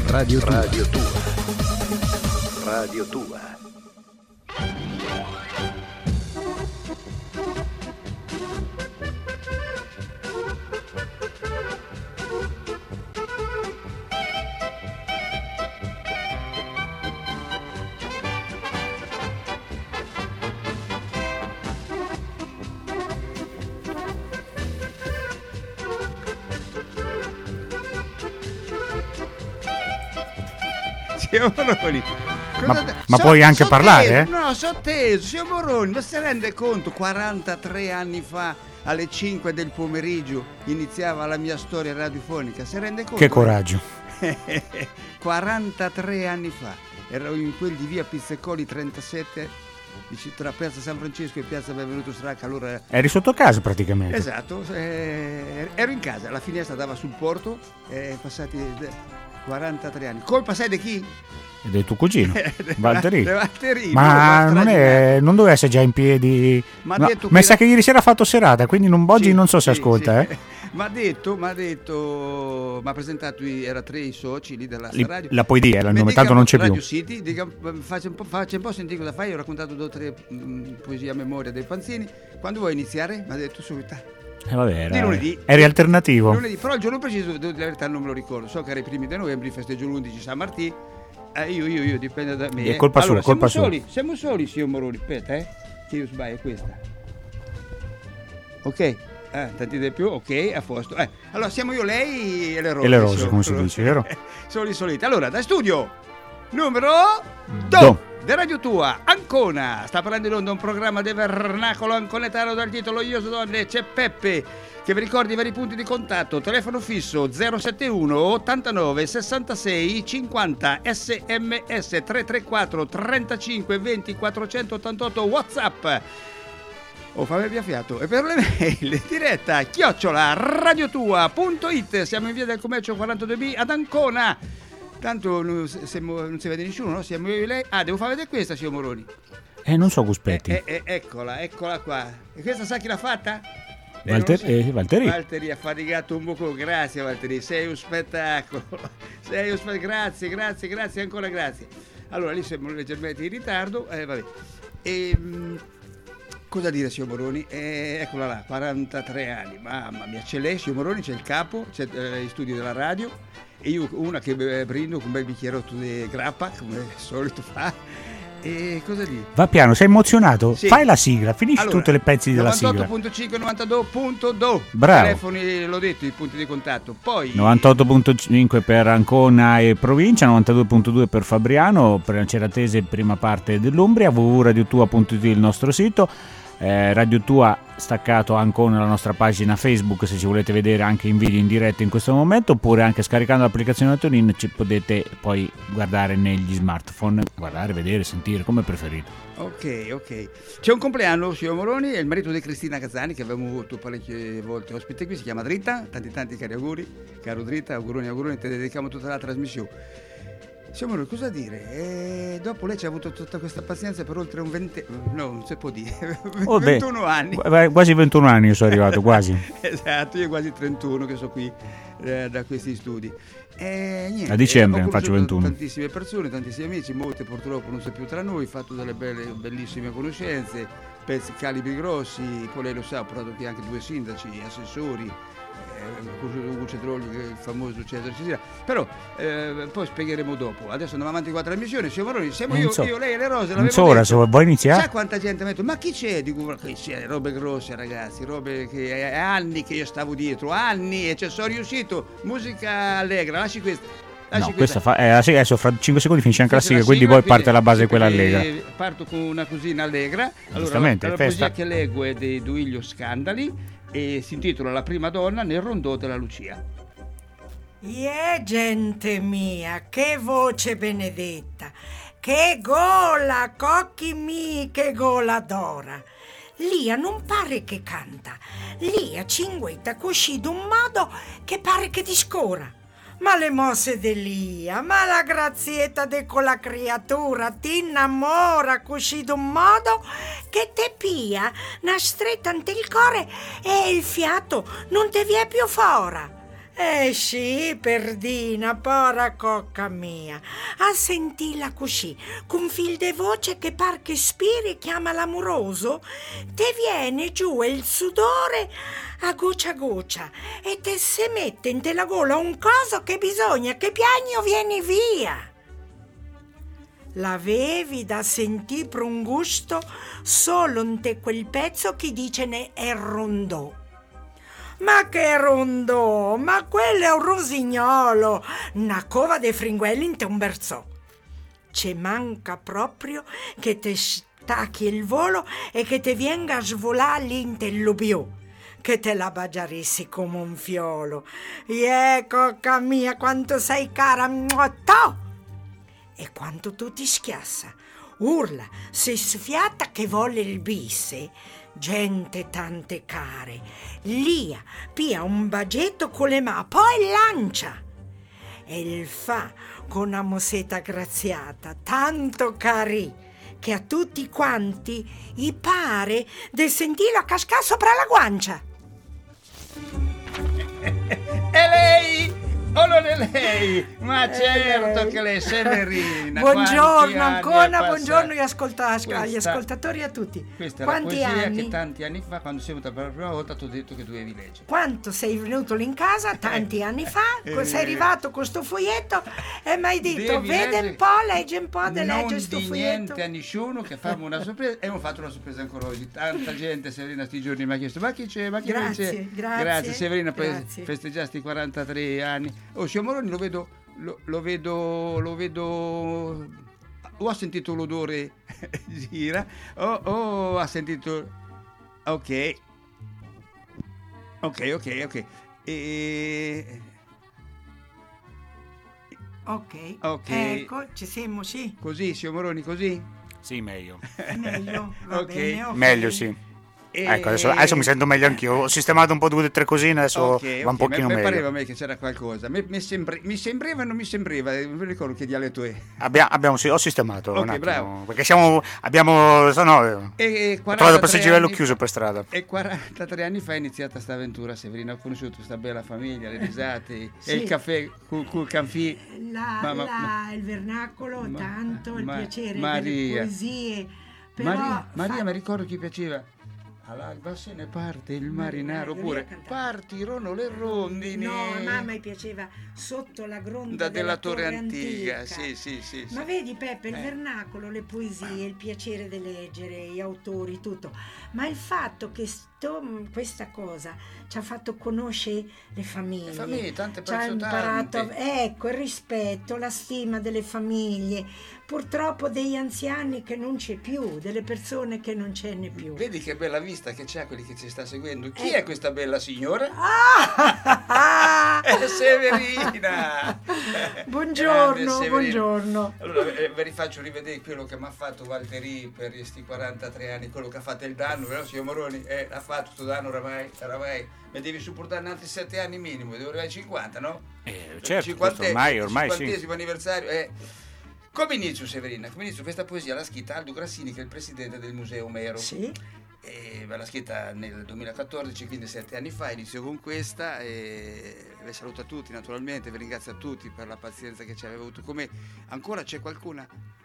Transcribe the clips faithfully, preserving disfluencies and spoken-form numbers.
Radio Tua. Radio Tua. Radio Tua. Moroni. Ma, ma so, puoi anche parlare? Teso, Eh? No, so teso, signor Moroni, ma si rende conto, quarantatré anni fa, alle cinque del pomeriggio, iniziava la mia storia radiofonica, si rende conto? Che coraggio. quarantatré anni fa, ero in quel di via Pizzecoli trentasette, tra piazza San Francesco e piazza Benvenuto Stracca. Allora... Eri sotto casa praticamente. Esatto, eh, ero in casa, la finestra dava sul porto, eh, passati... quarantatré anni. Colpa sai di chi? Del tuo cugino Valtteri. Valtteri. Ma non, è, non doveva essere già in piedi. Ma no, mi sa che ieri sera ha fatto serata, quindi non, oggi sì, non so se sì, ascolta. Sì. Eh. Ma ha detto, ma ha detto, mi ha presentato, era tre i soci lì della Li, radio. La puoi dire, il nome tanto non c'è Radio più. City, dica, faccia, un po', faccia un po' sentire cosa fai. Io ho raccontato due o tre mh, poesie a memoria dei Panzini. Quando vuoi iniziare? Mi ha detto subito. Eh vabbè, era, di lunedì, eri alternativo. Lunedì, però il giorno preciso, la verità non me lo ricordo. So che era i primi di novembre, festeggio l'undici San Martì. Eh, io, io, io, dipende da me. È colpa eh. sua, allora, colpa siamo sua. Soli, siamo soli, signor Moroni. Aspetta, eh. Se io sbaglio, è questa. Ok. Eh, tanti di più, ok, a posto. Eh, allora siamo io, lei e le rose. E le rose, come si dice, vero? Soli soliti. Allora, da studio numero due. Do. De Radio Tua, Ancona, sta parlando in onda un programma del vernacolo anconetano dal titolo Io sono donne, c'è Peppe, che vi ricordi i vari punti di contatto, telefono fisso zero settantuno ottantanove sessantasei cinquanta, sms tre tre quattro trentacinque venti quattrocentottantotto, WhatsApp, oh fammi via fiato, e per le mail diretta chiocciola radiotua punto it, siamo in via del commercio quarantadue B ad Ancona. Tanto non si, non si vede nessuno, no? Siamo io e lei. Ah, devo far vedere questa, signor Moroni. Eh, non so Guspetti. Eh, eh, eccola, eccola qua. E questa sa chi l'ha fatta? Valter- eh, eh, Valtteri. Valtteri ha faticato un poco. Grazie, Valtteri. Sei un spettacolo. Sei un spettacolo. Grazie, grazie, grazie, ancora grazie. Allora, lì siamo leggermente in ritardo. Eh, vabbè. E, mh, cosa dire, signor Moroni? Eh, eccola là, quarantatré anni. Mamma mia, c'è lei, signor Moroni, c'è il capo, c'è eh, gli studi della radio. E io una che brindo con un bel bicchierotto di grappa, come al solito fa. E cosa dire? Va piano, sei emozionato? Sì. Fai la sigla, finisci allora, tutte le pezzi della sigla. novantotto punto cinque, novantadue punto due. Bravo. Telefoni, l'ho detto, i punti di contatto. Poi novantotto punto cinque per Ancona e provincia, novantadue punto due per Fabriano, per Ceratese prima parte dell'Umbria, w w w punto radio tua punto it il nostro sito. Eh, Radio Tua staccato Ancona la nostra pagina Facebook, se ci volete vedere anche in video in diretta in questo momento, oppure anche scaricando l'applicazione TuneIn ci potete poi guardare negli smartphone, guardare, vedere, sentire, come preferite. Ok, ok. C'è un compleanno, signor Moroni, è il marito di Cristina Cazzani, che abbiamo avuto parecchie volte ospite qui, si chiama Dritta, tanti tanti cari auguri, caro Dritta, auguroni, auguroni, ti dedichiamo tutta la trasmissione. Signor Moroni, cosa dire? E dopo lei ci ha avuto tutta questa pazienza per oltre un venti... no, non si può dire, oh, ventuno anni. Quasi ventuno anni io sono arrivato, quasi. Esatto, io quasi trentuno che sono qui eh, da questi studi. E niente, a dicembre eh, ne faccio ventuno. Tantissime persone, tantissimi amici, molte purtroppo non sono più tra noi, ho fatto delle belle, bellissime conoscenze, pezzi calibri grossi, poi lei lo sa, ho portato qui anche due sindaci, assessori, Ugo Cetrolli, il famoso Cesare Cesira, però eh, poi spiegheremo dopo. Adesso andiamo avanti con la trasmissione, signor Moroni, siamo io, so. io, lei e le rose. Non so ora, se vuoi iniziare. Sa quanta gente mi ha detto, ma chi c'è? Dico, chi c'è? Robe grosse, ragazzi, robe che è anni che io stavo dietro, anni, e ci sono riuscito. Musica allegra, lasci questa. No, questa fa, eh, adesso fra cinque secondi finisce anche la sigla, quindi poi parte la base quella allegra. Parto con una cosina allegra. Allora, giustamente, la, la festa. poesia che leggo è di Duilio Scandali e si intitola La prima donna nel rondò della Lucia. Yeah, gente mia, che voce benedetta, che gola, cocchi mi, che gola d'ora. Lia non pare che canta, Lia cinguetta così d'un modo che pare che discora. Ma le mosse di Lia, ma la grazietta di quella creatura ti innamora così d'un modo che te pia, una stretta ante il cuore e il fiato non te vie più fora. Eh sì, perdina, pora cocca mia. A sentila così, con fil de voce che par che spiri chiama l'amoroso, te viene giù il sudore a goccia a goccia e te se mette in te la gola un coso che bisogna che piagni o vieni via. L'avevi da sentì per un gusto solo in te quel pezzo che dice ne è rondò. Ma che rondò, ma quello è un rosignolo, una cova de fringuelli in te un berzò. Ci manca proprio che te stacchi il volo e che te venga a svolare lì in te l'ubiò, che te la bagiarissi come un fiolo. Yeah, cocca mia, quanto sei cara, to! E quanto tu ti schiassa, urla, sei sfiata che vuole il bisse, gente tante care, lia, pia un bagetto con le mani, poi lancia. E il fa con una mossetta graziata, tanto cari, che a tutti quanti gli pare di sentirlo a cascare sopra la guancia. E lei? O non è lei? Ma certo che lei è Severina. Buongiorno ancora, buongiorno agli, ascolta- questa, agli ascoltatori e a tutti. Questa Quanti è la poesia anni? che tanti anni fa, quando sei venuta per la prima volta, ti ho detto che dovevi leggere. Quanto sei venuto lì in casa tanti anni fa, eh, sei arrivato con sto foglietto e mi hai detto Devi vede leggere- un po', legge un po', de legge Non sto di foglietto. niente a nessuno che fammi una sorpresa, e abbiamo fatto una sorpresa ancora oggi. Tanta gente, Severina, sti giorni mi ha chiesto ma chi c'è, ma chi non Grazie, c'è? grazie, Grazie Severina, per grazie. festeggiasti i quarantatré anni. Oh, signor Moroni, lo vedo, lo, lo vedo, lo vedo, o ha sentito l'odore gira, o, o ha sentito, ok, ok, ok, ok, e... Ok, Ok. ecco, ci siamo, sì, Così, signor Moroni, così? Sì, meglio. meglio, va Ok. bene, ok. Meglio, sì. E... Ecco, adesso, adesso mi sento meglio anch'io. Ho sistemato un po' due o tre cosine, adesso Ok, va un ok, pochino mi, mi meglio. pareva a me che c'era qualcosa. Mi, mi, sembri- mi sembrava e non mi sembrava, non mi ricordo che dialetto è. Abbia- abbiamo, sì, ho sistemato Ok, un attimo, bravo. perché siamo, abbiamo, so, no, E ho trovato questo givello anni chiuso fa- per strada. E quarantatré anni fa è iniziata questa avventura, Severina. Ho conosciuto questa bella famiglia, le risate, Sì. e il caffè col, col canfì. La, Ma- ma- la- il vernacolo, ma- tanto, il ma- piacere Maria. delle poesie. Però Maria, Maria fa- mi ricordo chi piaceva. All'alba se ne parte il marinaro, Marinaro, oppure lui ha cantato. partirono le rondini. No, a mamma mi piaceva Sotto la gronda Da della, della torre antica, sì, sì, sì, sì. Ma vedi Peppe, il Eh. vernacolo, le poesie, il piacere di leggere, gli autori, tutto. Ma il fatto che sto, questa cosa ci ha fatto conoscere le famiglie. Le famiglie, tante ci ha persone, imparato, tante. ecco, il rispetto, la stima delle famiglie. Purtroppo degli anziani che non c'è più, delle persone che non ce n'è più. Vedi che bella vista che c'ha quelli che ci sta seguendo. Chi Eh. è questa bella signora? Ah! È Severina! Buongiorno, Grande Severina. buongiorno. Allora eh, vi rifaccio rivedere quello che mi ha fatto Valtteri per questi quarantatré anni, quello che ha fatto il danno, vero signor Moroni? Eh, l'ha fatto sto danno oramai, oramai. Mi devi supportare in altri sette anni minimo, devo arrivare ai cinquanta, no? Eh, certo, Cinquante- questo ormai, ormai sì. cinquantesimo anniversario, eh. Come inizio, Severina? Come inizio? Questa poesia l'ha scritta Aldo Grassini, che è il presidente del Museo Omero. Sì. E l'ha scritta nel duemilaquattordici, quindi sette anni fa. Inizio con questa e vi saluto a tutti, naturalmente, vi ringrazio a tutti per la pazienza che ci avete avuto. Come ancora c'è qualcuna?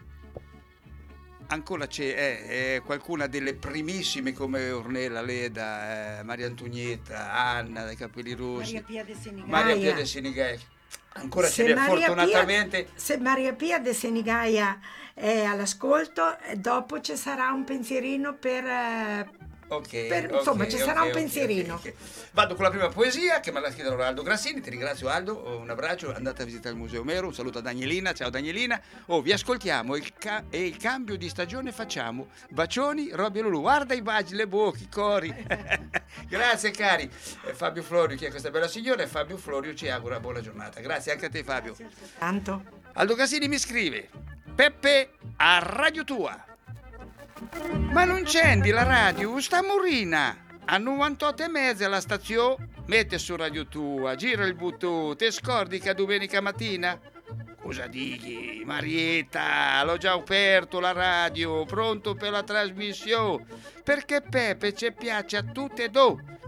Ancora c'è eh, eh, qualcuna delle primissime come Ornella Leda, eh, Maria Antonietta, Anna dai capelli rossi, Maria Pia de Senigaia. Maria Pia de Senigaia. Ancora Se ce n'è Maria fortunatamente. Pia, se Maria Pia de Senigaia è all'ascolto, eh, dopo ci sarà un pensierino per... eh, Ok, Per- ok, insomma, ci sarà ok, un ok, pensierino. ok, ok. Vado con la prima poesia che me l'ha scritta Aldo Grassini. Ti ringrazio Aldo, un abbraccio, andate a visitare il Museo Omero, un saluto a Danielina, ciao Danielina. Oh, vi ascoltiamo il ca- e il cambio di stagione facciamo. Bacioni, Robby e Lulu, guarda i baci, le bocche, i cori. Grazie cari. Eh, Fabio Florio, chi è questa bella signora? E Fabio Florio ci augura buona giornata. Grazie anche a te Fabio. Tanto. Aldo Grassini mi scrive: Peppe a Radio Tua. Ma non c'endi la radio, sta Murina a novantotto e mezza la stazione, mette su Radio Tua, gira il bottone, te scordi che domenica mattina? Cosa dighi, Marietta, l'ho già aperto la radio, pronto per la trasmissione, perché Peppe ci piace a tutte e due,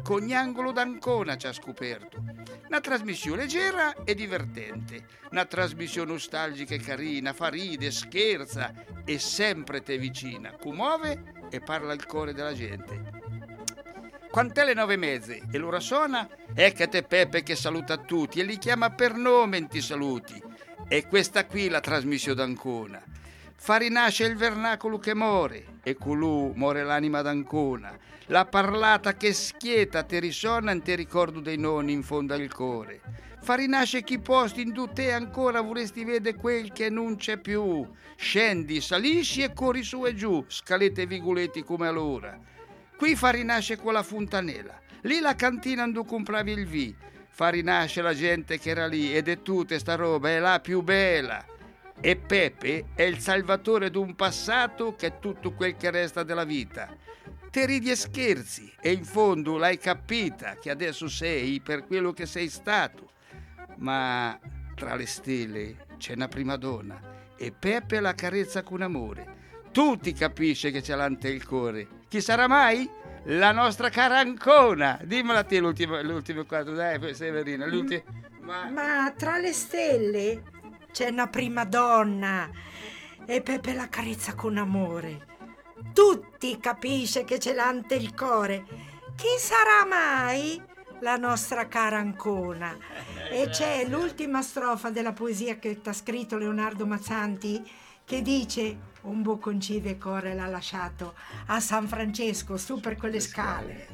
Cognangolo d'Ancona ci ha scoperto. Una trasmissione leggera e divertente, una trasmissione nostalgica e carina, fa ride, scherza e sempre te vicina, commuove e parla il cuore della gente. Quant'è le nove e mezze e l'ora suona, eccate Peppe che saluta tutti e li chiama per nome in ti saluti. E questa qui la trasmissione d'Ancona. Fa rinascere il vernacolo che more e colù more l'anima d'Ancona. La parlata che schieta te risuona in te ricordo dei nonni in fondo al cuore. Fa rinascere chi posti in tu te ancora vorresti vedere quel che non c'è più. Scendi, salisci e corri su e giù, scalette e vigoletti come allora. Qui fa rinascere quella fontanella, lì la cantina dove compravi il vi. Fa rinascere la gente che era lì ed è tutta sta roba, è la più bella. E Peppe è il salvatore d'un passato che è tutto quel che resta della vita. Te ridi e scherzi e in fondo l'hai capita che adesso sei per quello che sei stato. Ma tra le stelle c'è una prima donna e Peppe la carezza con amore. Tutti capisce che c'è l'ante il cuore. Chi sarà mai? La nostra cara Ancona. Dimmela te l'ultimo, l'ultimo quadro, dai Severina. L'ultimo. Ma... Ma tra le stelle c'è una prima donna e Peppe la carezza con amore. Tutti capisce che c'è l'ante il cuore. Chi sarà mai? La nostra cara Ancona. E c'è l'ultima strofa della poesia che t'ha scritto Leonardo Mazzanti che dice: un bocconcino e core l'ha lasciato a San Francesco su per quelle scale.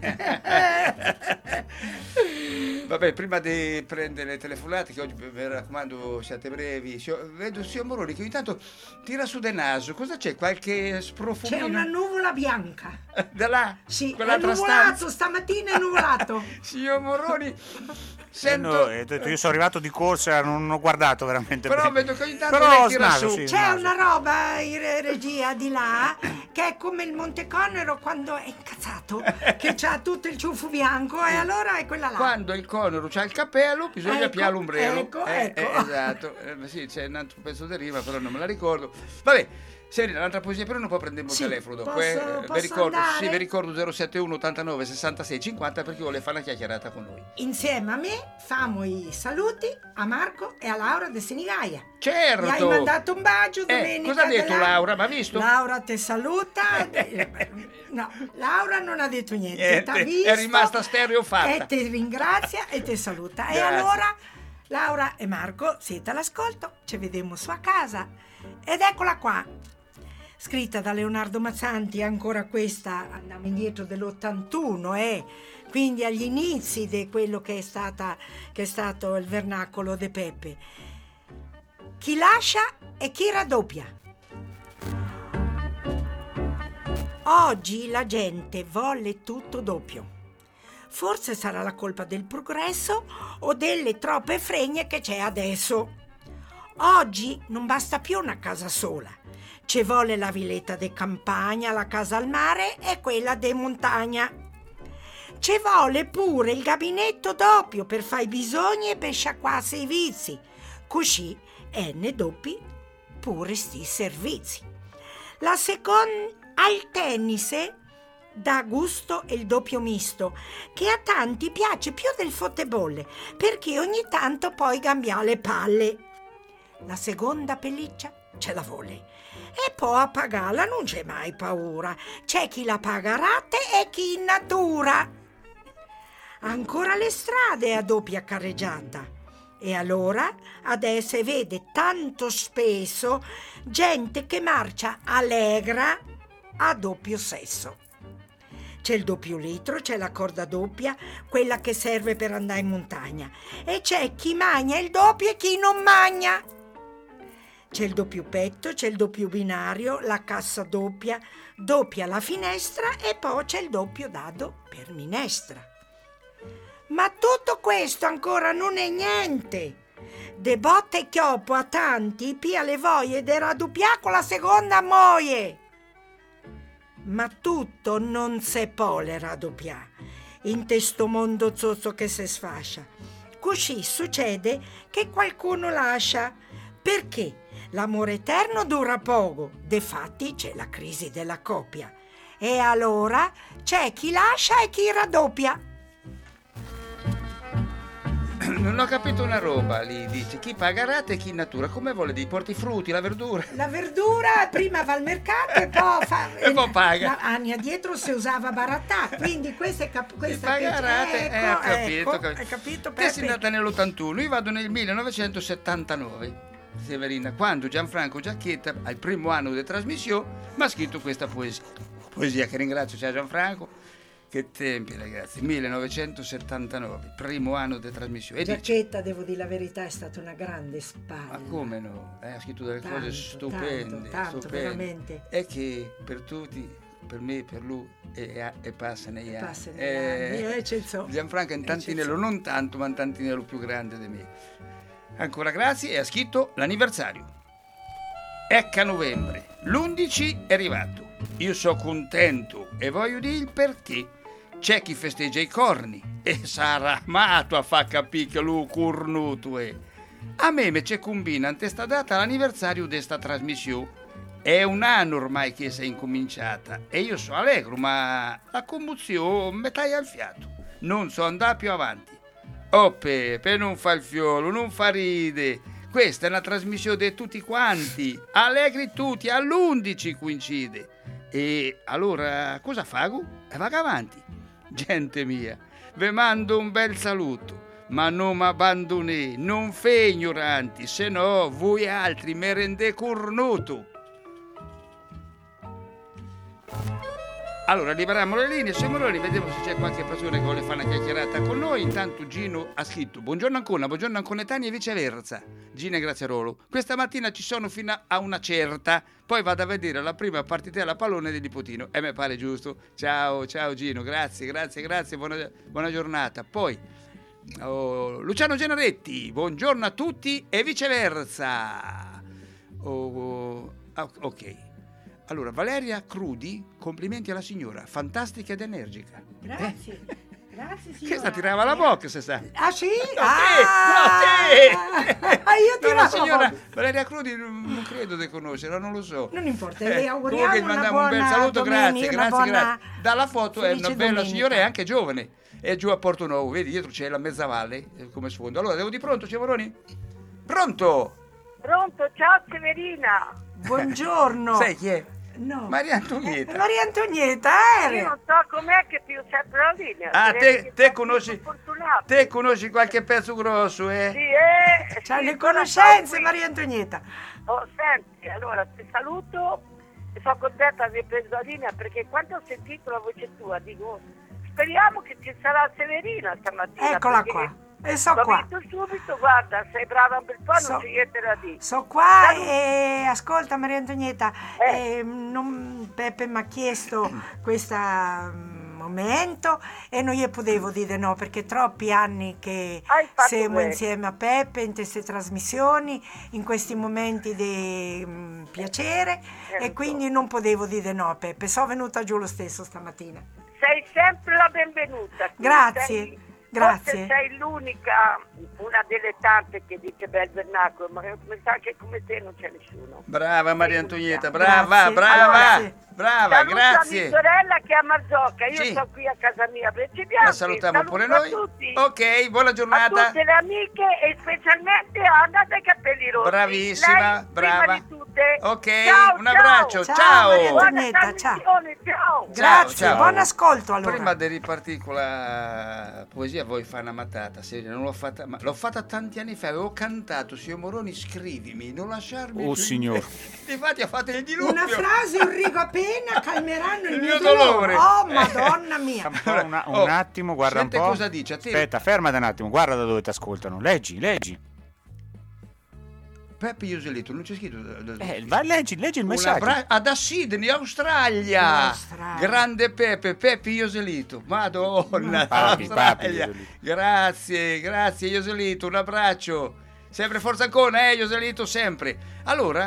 Vabbè, prima di prendere le telefonate, che oggi mi raccomando siate brevi, vedo il signor Moroni che ogni tanto tira su del naso. Cosa c'è? Qualche sprofumino? C'è una nuvola bianca. Da là? Sì, è nuvolato, stamattina è nuvolato. Signor Moroni, sento... No, io sono arrivato di corsa, non ho guardato veramente però bene. vedo che ogni tanto però lei tira snaso, su. sì, C'è snaso. una roba in regia di là che è come il Monteconero quando è incazzato, che c'ha tutto il ciuffo bianco e allora è quella là. Quando il conero c'ha il cappello bisogna Ecco, piare l'ombrello. ecco, eh, ecco. Eh, esatto. Eh, sì, c'è un altro pezzo di rima, però non me la ricordo. Vabbè, Serena, l'altra poesia, però non può prendere il Sì, telefono dopo. posso- eh. posso vi ricordo, andare? sì, vi ricordo zero sette uno ottantanove sessantasei cinquanta perché vuole fare una chiacchierata con noi. Insieme a me famo i saluti a Marco e a Laura de Senigaia. Certo! Mi hai mandato un bacio Eh, domenica. cosa ha detto della- Laura? Ma ha visto? Laura te saluta. No, Laura non ha detto niente. Niente, t'ha visto, è rimasta stereofatta. E ti ringrazia e ti saluta. E Grazie. allora Laura e Marco siete all'ascolto, ci vediamo su a casa. Ed eccola qua, scritta da Leonardo Mazzanti, ancora questa, andiamo indietro dell'ottantuno, eh? Quindi agli inizi di quello che è, stata, che è stato il vernacolo de Peppe. Chi lascia e chi raddoppia. Oggi la gente vuole tutto doppio. Forse sarà la colpa del progresso o delle troppe fregne che c'è adesso. Oggi non basta più una casa sola. Ci vuole la villetta de campagna, la casa al mare e quella de montagna. Ci vuole pure il gabinetto doppio per fare i bisogni e per sciacquarsi i vizi. Così e ne doppi pure sti servizi. La seconda al tennis dà gusto il doppio misto, che a tanti piace più del football, perché ogni tanto poi cambia le palle. La seconda pelliccia ce la vuole e poi a pagarla non c'è mai paura. C'è chi la paga a rate e chi in natura. Ancora le strade a doppia carreggiata. E allora adesso vede tanto spesso gente che marcia allegra a doppio sesso. C'è il doppio litro, c'è la corda doppia, quella che serve per andare in montagna. E c'è chi magna il doppio e chi non magna. C'è il doppio petto, c'è il doppio binario, la cassa doppia, doppia la finestra e poi c'è il doppio dado per minestra. Ma tutto questo ancora non è niente. De botte e chioppo a tanti pia le voglie de raddoppià con la seconda moglie. Ma tutto non se può le raddoppià in testo mondo zozzo che se sfascia. Così succede che qualcuno lascia, perché l'amore eterno dura poco, defatti c'è la crisi della coppia. E allora c'è chi lascia e chi raddoppia. Non ho capito una roba, lì dice chi paga rate e chi in natura. Come vuole dire? Porti i frutti, la verdura? La verdura prima va al mercato e poi fa... E poi paga. La, anni addietro si usava barattà, quindi questa è cap- questa chi paga che rate, ecco, eh, ho capito, ecco, ho capito. hai capito, Te sei Peppe? nata nell'ottantuno, io vado nel millenovecentosettantanove, Severina, quando Gianfranco Giacchetta, al primo anno di trasmissione, mi ha scritto questa poesia. Poesia che ringrazio, ciao Gianfranco. Che tempi, ragazzi, millenovecentosettantanove, primo anno di trasmissione. E dice, Giacchetta, devo dire la verità, è stata una grande spalla. ma come no? Eh, ha scritto delle Tanto, cose stupende, tanto, tanto, stupende. veramente. E che per tutti, per me, per lui, e, e passa negli anni. Passa negli anni, eh, c'è il so- Gianfranco è un eh, tantinello, c'è il so- non tanto, ma un tantinello più grande di me. Ancora grazie, e ha scritto l'anniversario. Ecco a novembre, l'undici è arrivato. Io sono contento e voglio dire il perché. C'è chi festeggia i corni e sarà amato a fa capire che lui cornuto è. A me me c'è combina ante sta data l'anniversario di sta trasmissione. È un anno ormai che si è incominciata e io sono allegro, ma la commozione mi taglia il fiato. Non so andare più avanti. Oh Pepe, non fa il fiolo, non fa ride. Questa è una trasmissione di tutti quanti. Allegri tutti, all'undici coincide. E allora cosa fago? E vado avanti. Gente mia, ve mando un bel saluto, ma non mi abbandonate, non fe ignoranti, se no voi altri me rende cornuto. Allora, liberiamo le linee, Semoloni, vediamo se c'è qualche persona che vuole fare una chiacchierata con noi. Intanto Gino ha scritto, buongiorno Ancona, buongiorno Anconetani e viceversa. Gino e Graziarolo, questa mattina ci sono fino a una certa, poi vado a vedere la prima partitella pallone del nipotino, e mi pare giusto. Ciao, ciao Gino, grazie, grazie, grazie, buona, buona giornata. Poi, oh, Luciano Genaretti, buongiorno a tutti e viceversa. Oh, oh, ok. Allora, Valeria Crudi, complimenti alla signora, fantastica ed energica. Grazie, grazie signora. Questa tirava la bocca, se sa. Ah sì? No, ah, te, no, te. Ah, io No, tiravo la signora la bocca. Valeria Crudi non, non credo di conoscerla, non lo so. Non importa, le auguriamo Comunque gli una mandiamo un bel buona saluto, domenica, grazie, una grazie, buona grazie. Dalla foto è felice una bella domenica. signora e anche giovane. È giù a Porto Nuovo, vedi, dietro c'è la Mezzavalle eh, come sfondo. Allora, devo di pronto, Ciavoroni? Pronto? Pronto, ciao Severina. Buongiorno. Sai chi è? No. Maria Antonietta. Eh, Maria Antonietta, Io eh. non so com'è che più sempre la linea. Ah, Direi te, che te sono conosci fortunato. te conosci qualche pezzo grosso, eh? Sì, eh. C'ha sì, le sono conoscenze, qui. Maria Antonietta. Oh, senti, allora ti saluto e sono contenta di aver preso la linea perché quando ho sentito la voce tua dico speriamo che ci sarà Severina stamattina. Eccola perché qua. E so l'ho qua. visto subito, guarda, sei brava un bel po', So- non c'è niente da dire. So qua Saluto. e ascolta Maria Antonietta, Eh. eh, non- Peppe mi ha chiesto questo momento e non gli potevo dire no perché troppi anni che Hai fatto siamo bene. insieme a Peppe in queste trasmissioni, in questi momenti di mm, piacere Eh, lo e so. quindi non potevo dire no a Peppe, sono venuta giù lo stesso stamattina. Sei sempre la benvenuta. Tu Grazie, sei- grazie. Forse sei l'unica, una delle tante che dice bel vernacolo, ma mi sa che come te non c'è nessuno. Brava Maria Antonietta, Grazie. brava, brava, Grazie. brava, Saluto a grazie. mia sorella che è a Marzocca, io Sì. sto qui a casa mia a Breccibianchi. La salutiamo Saluto pure a noi. tutti. Ok, buona A giornata. tutte le amiche e specialmente a Anna dei capelli rossi. Bravissima, Lei, brava. Prima di tutte. Ok, Ciao, un ciao. abbraccio, Ciao, ciao. Maria Buona Antonietta, ciao. trasmissione, ciao. Grazie, ciao. buon ascolto allora. Prima di ripartire con la poesia vuoi fare una matata, Serena, non l'ho fatta, ma l'ho fatta tanti anni fa, avevo cantato, signor Moroni scrivimi, non lasciarmi Oh, più signor. Infatti ha fatto il diluvio. Una frase, un rigo appena calmeranno il, Il mio mio dolore. dolore. Oh, madonna mia. Un, po', una- un Oh, attimo, guarda un sente po'. cosa dice, a te- Aspetta, fermati un attimo, guarda da dove ti ascoltano. Leggi, leggi. Peppe Ioselito, non c'è scritto da- da- Eh, vai, leggi, leggi il Un messaggio. abbra- ah, da Sydney, Australia. Australia. Grande Peppe, Peppe Ioselito. Madonna, Papi, papi Australia. Ioselito. Grazie, grazie Ioselito, un abbraccio. Sempre forza Ancona, eh Ioselito, sempre. Allora,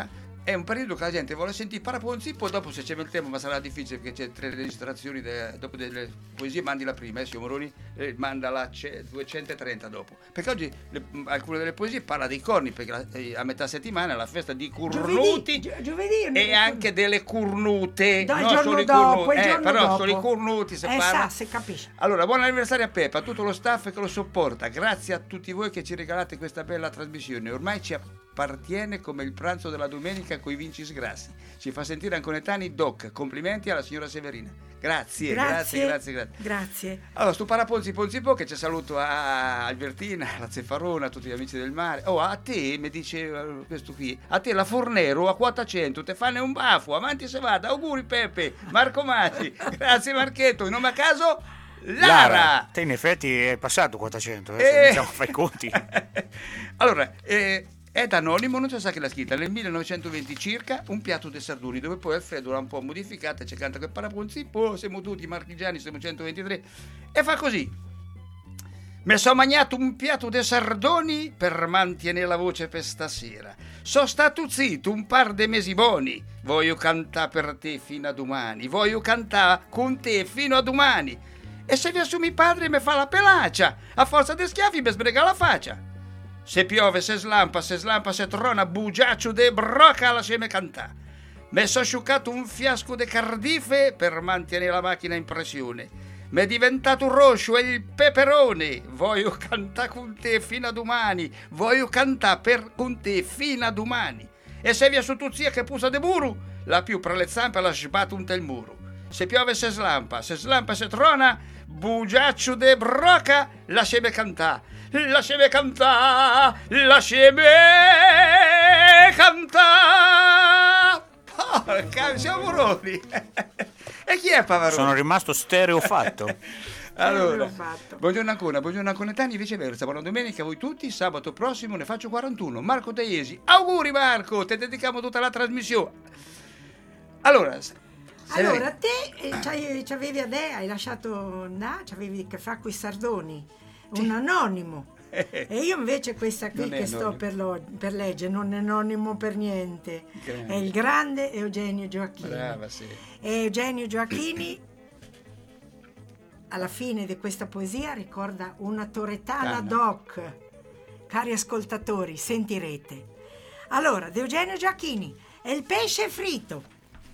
è un periodo che la gente vuole sentire Paraponzi, poi dopo se c'è il tempo, ma sarà difficile perché c'è tre registrazioni de, dopo delle poesie, mandi la prima, eh, signor Moroni, eh, manda la c- duecentotrenta dopo, perché oggi le, alcune delle poesie parla dei corni, perché la, eh, a metà settimana è la festa di cornuti giovedì, giovedì e anche delle cornute, no, no, il solo i dopo, cornuti, il eh, giorno però dopo. sono i cornuti se eh, parla. sa, si capisce. Allora, buon anniversario a Peppa, a tutto lo staff che lo sopporta, grazie a tutti voi che ci regalate questa bella trasmissione, ormai ci appartiene come il pranzo della domenica coi Vincis Grassi. Ci fa sentire anconetani Doc. Complimenti alla signora Severina. Grazie, grazie, grazie, grazie. Grazie. Allora, stu Paraponzi Ponzi Po, che ci saluto a Albertina, alla Zeffarona, a tutti gli amici del mare. Oh, a te, mi dice questo qui, a te la Fornero a quattrocento, te fanno un baffo, avanti se vada. Auguri Peppe, Marco Masi. Grazie Marchetto, il nome a caso? Lara. Lara. Te in effetti è passato quattrocento, eh, Eh. iniziamo a fare i conti. Allora, eh, Ed Anonimo, non so sa che l'ha scritta, nel millenovecentoventi circa, un piatto dei Sarduni, dove poi Alfredo l'ha un po' modificata, c'è canta quel Paraponzi, poi siamo tutti marchigiani, siamo centoventitré, e fa così. Mi sono mangiato un piatto di sardoni per mantenere la voce per stasera. Sono stato zitto un par di mesi buoni. Voglio cantare per te fino a domani. Voglio cantare con te fino a domani. E se vi assumi padre mi fa la pelaccia. A forza di schiaffi mi sbrega la faccia. Se piove, se slampa, se slampa, se trona, bugiaccio de broca lasciami cantà. Mi sono asciugato un fiasco di cardife per mantenere la macchina in pressione. Mi è diventato rosso il peperone. Voglio cantare con te fino a domani. Voglio cantare per con te fino a domani. E se vi assutuzia che puzza de buru, la più per le zampe la sbatto un tel muro. Se piove, se slampa, se slampa, se trona, bugiaccio de broca, lasciami cantà. Lasciami cantà, lasciami cantà. Porca, siamo Moroni. E chi è Pavarone? Sono rimasto stereofatto. Allora, fatto. buongiorno ancora, buongiorno Anconetani e viceversa. Buona domenica a voi tutti. Sabato prossimo ne faccio quarantuno. Marco Teiesi. Auguri Marco, ti dedichiamo tutta la trasmissione. Allora, Allora, te eh, c'hai- c'avevi a te, hai lasciato no, c'avevi che fa con i sardoni, un anonimo. E io invece questa qui Non è che sto anonimo. per, lo- per leggere non è anonimo per niente. Grande. È il grande Eugenio Gioacchini. brava, sì. E Eugenio Gioacchini alla fine di questa poesia ricorda una toretana Tana. doc. Cari ascoltatori, sentirete. Allora, di Eugenio Gioacchini, è il pesce fritto.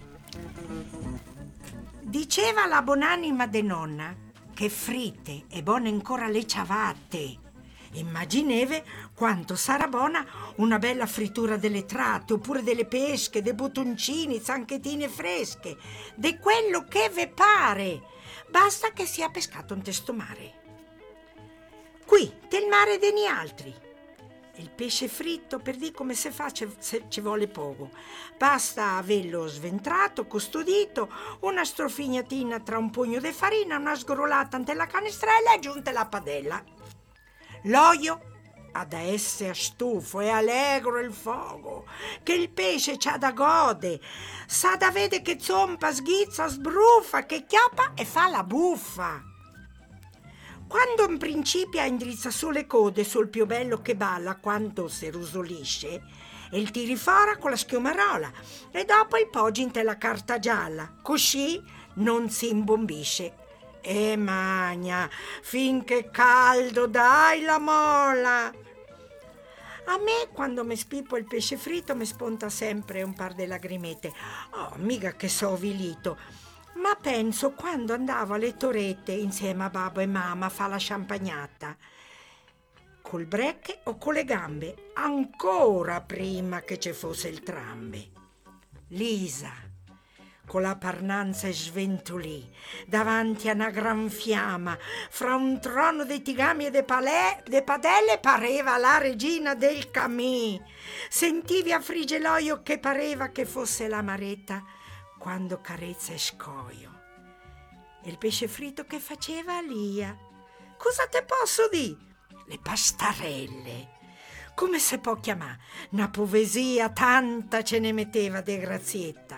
Diceva la buonanima de nonna che fritte e buone ancora le ciabatte. Immagineve quanto sarà buona una bella frittura delle tratte, oppure delle pesche, dei bottoncini, zanchettine fresche, di quello che ve pare. Basta che sia pescato in testo mare. Qui, del mare degli altri. Il pesce fritto, per dire come si fa, ci, se- ci vuole poco. Basta averlo sventrato, custodito, una strofignatina tra un pugno di farina, una sgorolata ante la canestrella e giunte la padella. L'olio ha da essere stufo e allegro il fuoco, che il pesce c'ha da gode, sa da vede che zompa, sghizza, sbruffa, che chiappa e fa la buffa. Quando in principio indrizza su le code sul più bello che balla quando si rusolisce, e il tiri fora con la schiumarola e dopo il poggi in te la carta gialla, così non si imbombisce. E magna, finché caldo dai la mola. A me, quando mi spippo il pesce fritto, mi spunta sempre un par di lagrimette. Oh, mica che so vilito. Ma penso quando andavo alle torette insieme a babbo e mamma a fa la champagnata. Col brecche o con le gambe, ancora prima che ci fosse il trambe. Lisa, con la parnanza e sventolì, davanti a una gran fiamma, fra un trono dei tigami e de, palè, de padelle, pareva la regina del camì. Sentivi a frigge l'olio che pareva che fosse la maretta, quando carezza e scoio. E il pesce fritto che faceva Lia. Cosa te posso dire? Le pastarelle. Come se può chiamare? Una poesia tanta ce ne metteva de Grazietta.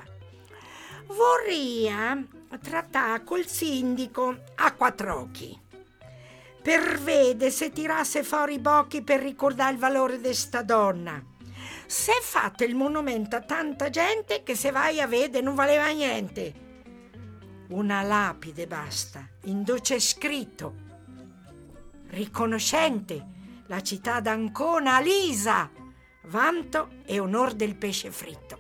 Vorria trattare col sindaco a quattro occhi, per vede se tirasse fuori i bocchi per ricordare il valore di sta donna. Si è fatto il monumento a tanta gente che se vai a vedere non valeva niente. Una lapide basta, in dove c'è scritto: riconoscente la città d'Ancona a Lisa, vanto e onor del pesce fritto.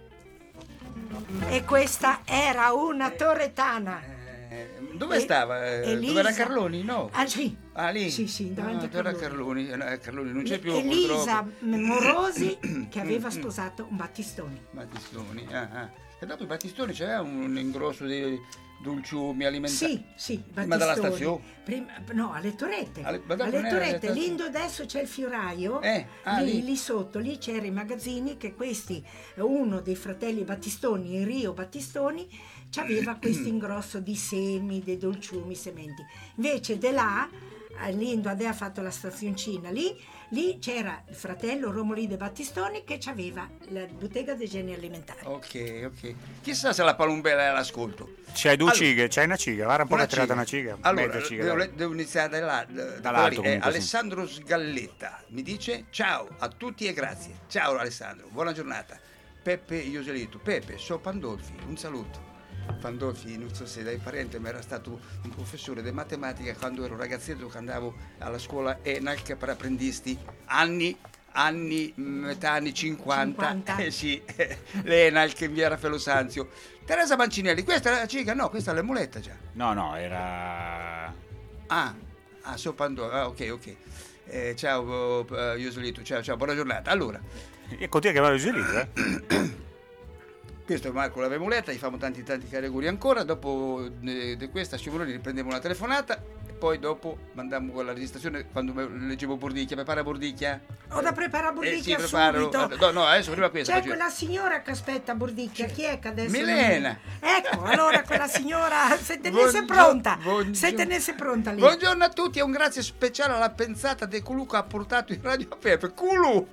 E questa era una toretana. Dove E- stava? Eh, Elisa. Dove era Carloni? No. Ah sì. Ah, lì? Sì, sì, davanti Ah, a dove era Carloni. Carloni? Eh, Carloni non c'è più, Elisa purtroppo. Morosi, che aveva sposato un Battistoni. Battistoni, ah, ah. E dopo i Battistoni c'era un ingrosso di dolciumi alimentari. Sì, sì, Battistoni. Ma dalla stazione? Prima, no, alle Torrette. Alle- ma dopo alle non era alle Torrette, lì stazioni? dove adesso c'è il fioraio, Eh, ah, lì, lì. lì sotto, lì c'erano i magazzini che questi, uno dei fratelli Battistoni, Enrio Battistoni, aveva questo ingrosso di semi, dei dolciumi, sementi. Invece di là, eh, lì dove aveva fatto la stazioncina, lì, lì c'era il fratello Romolide Battistoni che aveva la bottega dei geni alimentari. Ok, ok. Chissà se la Palumbella è all'ascolto. C'hai due Allora, cighe, c'hai una ciga, guarda un po' che Una ha tirato ciga. una ciga. Allora, mezza ciga, devo, dai. devo iniziare da là, da- da Dall'alto quelli. Eh, comunque, sì. Alessandro Sgalletta mi dice ciao a tutti e grazie. Ciao Alessandro, buona giornata. Peppe Ioselito. Peppe, so Pandolfi, un saluto. Pandolfi, non so se dai parenti, ma era stato un professore di matematica quando ero ragazzetto, che andavo alla scuola ENAC per apprendisti, anni, anni, metà anni cinquanta, cinquanta. Eh sì, l'ENAC in via Raffaello Sanzio. Teresa Mancinelli, questa è la ciga? No, questa è l'emuletta già. No, no, era... Ah, ah, so Pandolfi, ah, ok, ok. Eh, ciao, uh, Ioselito, ciao, ciao, buona giornata. Allora, E continua a chiamare Usilito, eh? questo è Marco la Vemuletta, gli facciamo tanti tanti cari auguri ancora. Dopo eh, di questa scivolone riprendiamo una telefonata e poi dopo mandiamo quella registrazione quando me- leggevo Bordicchia. Prepara Bordicchia? Ho da preparare Eh, sì, Bordicchia preparo. subito. No, no, adesso prima questa. C'è faccio- quella signora che aspetta Bordicchia, chi è che adesso... Milena. non- Ecco, allora quella signora, se tenesse Buongiorno- pronta, buongiorno. se tenesse pronta lì. Buongiorno a tutti e un grazie speciale alla pensata de Culu che ha portato in radio a Pepe. Culu!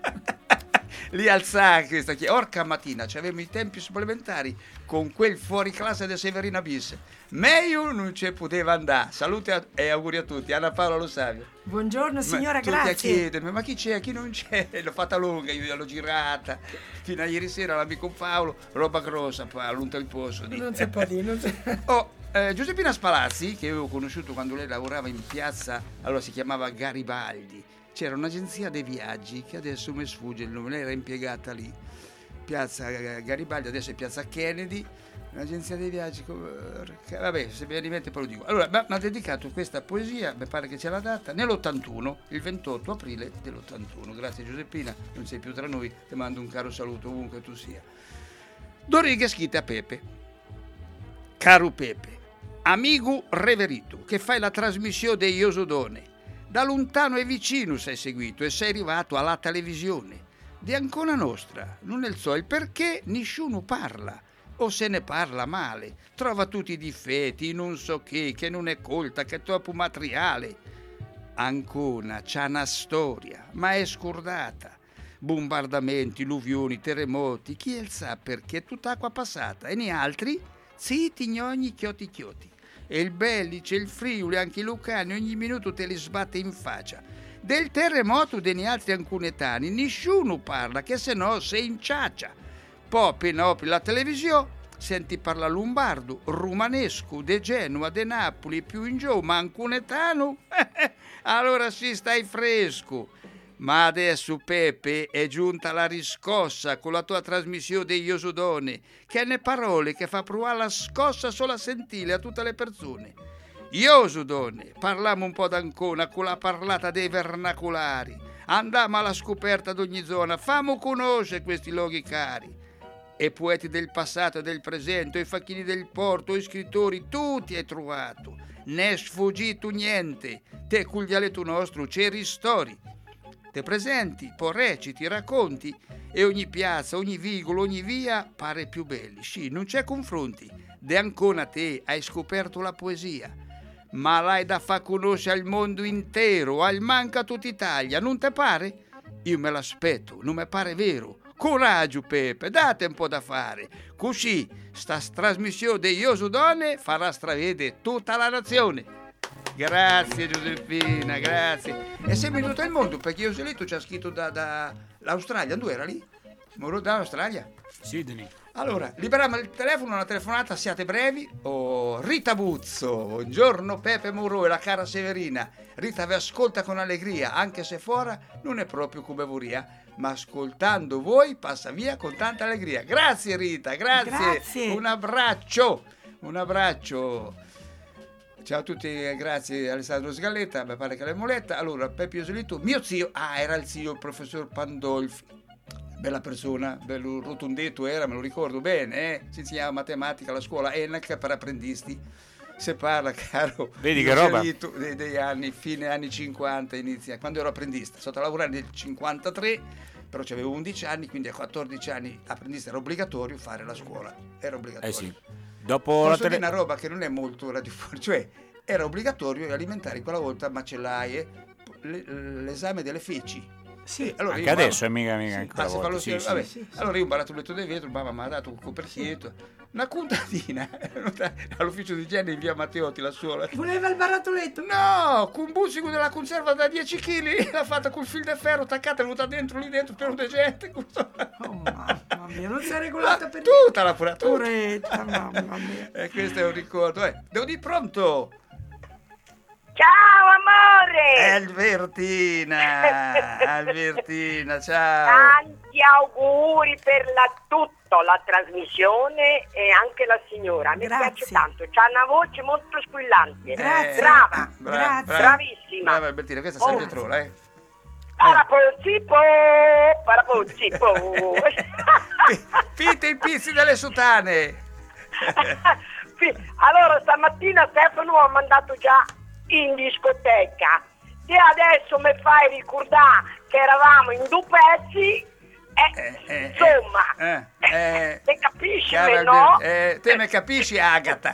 Lì al Sa questa chi orca mattina c'avevamo i tempi supplementari con quel fuori classe di Severina Bis. Meglio non ci poteva andare. Salute a- e auguri a tutti. Anna Paola Lo Savio. Buongiorno signora, Ma tutti grazie. a chiedermi, ma chi c'è, chi non c'è? L'ho fatta lunga, io l'ho girata fino a ieri sera l'amico Paolo, roba grossa, Paolo, non te il posso dire. Non si può dire, non si... Oh, eh, Giuseppina Spalazzi, che avevo conosciuto quando lei lavorava in piazza, allora si chiamava Garibaldi, c'era un'agenzia dei viaggi che adesso mi sfugge il nome, lei era impiegata lì, piazza eh, Garibaldi, adesso è piazza Kennedy, un'agenzia dei viaggi, porca- vabbè, se mi viene in mente poi lo dico. Allora, mi ha dedicato questa poesia, mi pare che c'è la data, nell'ottantuno, il ventotto aprile dell'ottantuno. Grazie Giuseppina, non sei più tra noi, ti mando un caro saluto ovunque tu sia. Doriga scritte a Pepe. Caro Pepe, amico reverito, che fai la trasmissione dei Iosodone, da lontano e vicino sei seguito e sei arrivato alla televisione. Di Ancona Nostra, non ne so il perché, nessuno parla, o se ne parla male, trova tutti i difetti, non so che, che non è colta, che è troppo materiale. Ancona c'ha una storia, ma è scordata. Bombardamenti, alluvioni, terremoti, chi el sa perché è tutta acqua passata, e ne altri, zitti, gnogni, chioti, chioti. E il Bellice, il Friuli, anche i Lucani, ogni minuto te li sbatte in faccia. Del terremoto degli altri ancunetani nessuno parla, che se no sei in ciaccia. Poi appena apri la televisione, senti parla lombardo, romanesco, de Genova, de Napoli, più in giù, ma ancunetano? Allora sì, stai fresco. Ma adesso, Pepe, è giunta la riscossa con la tua trasmissione degli Iosodone, che è ne parole che fa provare la scossa solo a sentire a tutte le persone. Iosodone, parliamo un po' d'Ancona con la parlata dei vernacolari. Andiamo alla scoperta d'ogni zona, famo conoscere questi luoghi cari. E poeti del passato e del presente, i facchini del porto, i scrittori, tutti hai trovato. Ne è sfuggito niente, te col dialetto nostro c'eri stori. Te presenti, poi reciti, racconti, e ogni piazza, ogni vicolo, ogni via pare più belli. Sì, non c'è confronti. De Ancona te hai scoperto la poesia, ma l'hai da far conoscere al mondo intero, al manca tutta Italia, non te pare? Io me l'aspetto, non mi pare vero. Coraggio, Pepe, date un po' da fare. Così, sta trasmissione dei Iosodone farà stravede tutta la nazione. Grazie Giuseppina, grazie. E sei venuto al mondo perché io ho letto c'ha scritto da, da l'Australia, dove era lì? Moro dall'Australia. Sydney. Allora, liberiamo il telefono, una telefonata, siate brevi. Oh, Rita Buzzo, buongiorno Pepe Moro e la cara Severina. Rita vi ascolta con allegria, anche se fuori non è proprio come voria, ma ascoltando voi passa via con tanta allegria. Grazie Rita, grazie. Grazie. Un abbraccio, un abbraccio. Ciao a tutti, grazie Alessandro Sgalletta, mi pare che l'hai moletta. Allora, Peppe Ioselito, mio zio, ah era il zio, il professor Pandolfi. Bella persona, bello rotondetto era, me lo ricordo bene, eh? Si insegnava matematica alla scuola E N A C per apprendisti. Se parla, caro, vedi che roba, dei, dei anni, fine anni cinquanta, inizia, quando ero apprendista, sono stato a lavorare nel cinquantatré, però avevo undici anni, quindi a quattordici anni apprendista era obbligatorio fare la scuola, era obbligatorio. Eh sì. Dopo Posso la dire tele... una roba che non è molto radiofonica, cioè era obbligatorio alimentare quella volta macellaie, l'esame delle feci. Sì, allora anche io, adesso è ma... mica mica sì. ancora Ah, se fa lo sì, sì, vabbè. sì, sì. Allora io ho imparato il letto di vetro, mamma mi ha dato un coperchietto, una contadina all'ufficio di igiene in via Matteotti, la suola. voleva il barattoletto? No, con un busico della conserva da dieci chili, l'ha fatta col fil de ferro attaccata, è venuta dentro lì dentro pieno di gente. Oh mamma mia, non si è regolata per tutta la pura, tutta. Puretta, mamma mia. E questo è un ricordo, eh. Devo dire pronto. Ciao amore! Albertina, Albertina, ciao. Tanti auguri per la tutto, la trasmissione e anche la signora. Mi Grazie. piace tanto, c'ha una voce molto squillante. Grazie. Brava, Grazie. bravissima. Brava Albertina, questa è San Pietrola, eh. Parapozzipo, parapozzipo. Pite i pizzi delle sutane. Allora stamattina Stefano ha mandato già in discoteca e adesso mi fai ricordare che eravamo in due pezzi e Eh, eh, insomma eh, eh, te capisci cara me, no? Alber- eh, te me capisci Agata.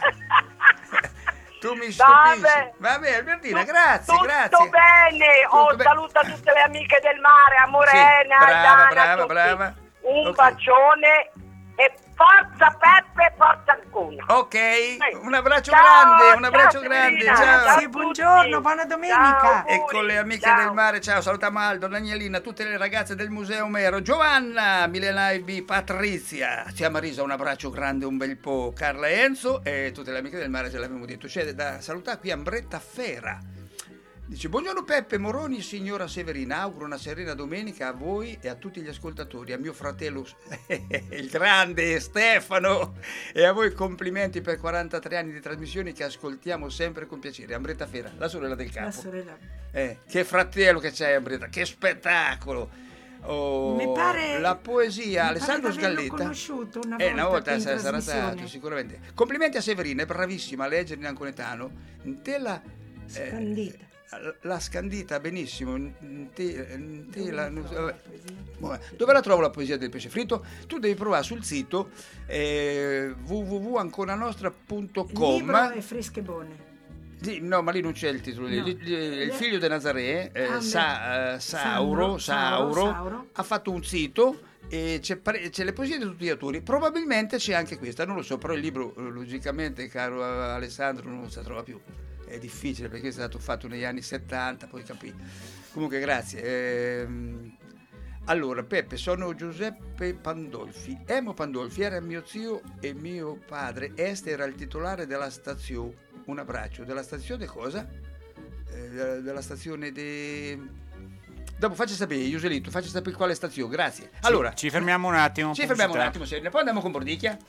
Tu mi Vabbè. stupisci. Vabbè Albertina, Tu- grazie, tutto grazie. bene. Tutto Oh, be- saluta tutte le amiche del mare, a Morena, Sì, brava, Dana, brava, tutti. brava. Un Ok. bacione e forza Peppe, forza Ancona. Ok, un abbraccio Ciao, grande, un ciao, abbraccio grande, Sabrina, ciao. ciao. Sì, buongiorno, buona domenica. Ciao. E con le amiche Ciao. del mare, ciao, saluta Maldo, Danielina, tutte le ragazze del Museo Omero, Giovanna, Milena B, Patrizia, zia Marisa, un abbraccio grande, un bel po', Carla e Enzo e tutte le amiche del mare, ce l'abbiamo detto. C'è da salutare qui Ambretta Fera. Dice, buongiorno Peppe Moroni, signora Severina, auguro una serena domenica a voi e a tutti gli ascoltatori, a mio fratello il grande Stefano e a voi complimenti per quarantatré anni di trasmissioni che ascoltiamo sempre con piacere. Ambretta Fera, la sorella del capo. La sorella. Eh, che fratello che c'hai Ambretta, che spettacolo! Oh, Mi pare- la poesia, mi Alessandro pare di averlo Sgalletta. conosciuto una Eh, una volta volta qui in sarà sarà trasmissione. stato, sicuramente. Complimenti a Severina, è bravissima a leggere in anconetano. In te la, eh, Scandita. la scandita benissimo. In te, in te la- Dove la trovo la poesia? Vabbè, dove la trovo la poesia del pesce fritto? Tu devi provare sul sito eh, w w w punto anconanostra punto com. Libro e fresche buone. Sì, no, ma lì non c'è il titolo. No. Lì- lì- il figlio di Nazaré, eh, Ah, Sa- eh, Sauro, Sauro, Sauro, Sauro. ha fatto un sito e c'è, pare- c'è le poesie di tutti gli autori. Probabilmente c'è anche questa, non lo so, però il libro, eh, logicamente, caro eh, Alessandro, non si trova più. È difficile perché è stato fatto negli anni settanta, poi capì. Comunque, grazie. Ehm, allora, Peppe, sono Giuseppe Pandolfi. Emo Pandolfi era mio zio e mio padre. Este era il titolare della stazione. Un abbraccio. Della stazione cosa? Eh, della, della stazione di... Dopo faccia sapere, Ioselito, faccia sapere quale stazione, grazie. Allora, ci fermiamo un attimo. ci fermiamo un pubblicità. attimo, Serena, poi andiamo con Bordicchia.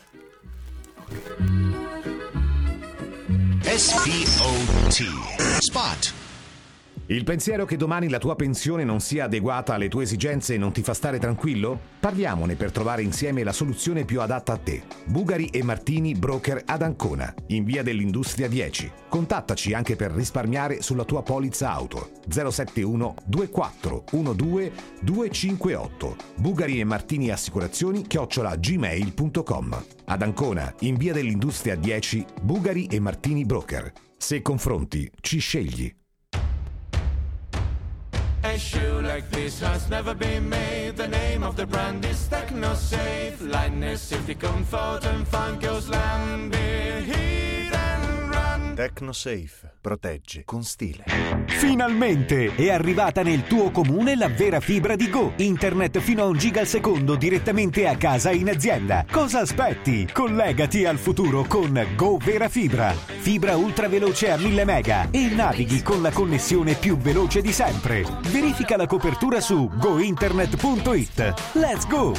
S P O T. Spot. Il pensiero che domani la tua pensione non sia adeguata alle tue esigenze non ti fa stare tranquillo? Parliamone per trovare insieme la soluzione più adatta a te. Bugari e Martini Broker ad Ancona, in via dell'Industria dieci. Contattaci anche per risparmiare sulla tua polizza auto. zero sette uno due quattro uno due due cinque otto. Bugari e Martini Assicurazioni chiocciola gmail punto com. Ad Ancona, in via dell'Industria dieci, Bugari e Martini Broker. Se confronti, ci scegli. A shoe like this has never been made. The name of the brand is TechnoSafe. Lightness, safety, comfort and fun goes land. Heat and run. TechnoSafe. Protegge con stile. Finalmente è arrivata nel tuo comune la vera fibra di Go. Internet fino a un giga al secondo direttamente a casa e in azienda. Cosa aspetti? Collegati al futuro con Go Vera Fibra. Fibra ultra veloce a mille mega e navighi con la connessione più veloce di sempre. Verifica la copertura su go internet punto it. Let's go!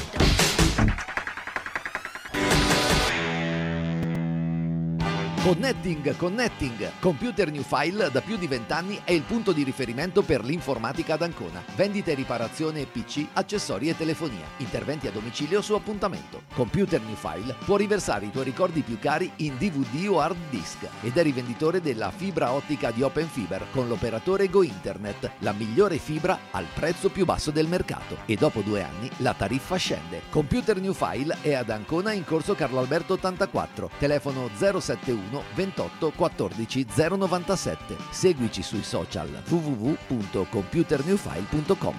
Connecting, Connecting. Computer New File da più di vent'anni è il punto di riferimento per l'informatica ad Ancona. Vendita e riparazione P C, accessori e telefonia. Interventi a domicilio su appuntamento. Computer New File può riversare i tuoi ricordi più cari in D V D o hard disk ed è rivenditore della fibra ottica di Open Fiber con l'operatore Go Internet, la migliore fibra al prezzo più basso del mercato. E dopo due anni la tariffa scende. Computer New File è ad Ancona in corso Carlo Alberto ottantaquattro, telefono zero sette uno ventotto quattordici zero novantasette. Seguici sui social w w w punto computer new file punto com.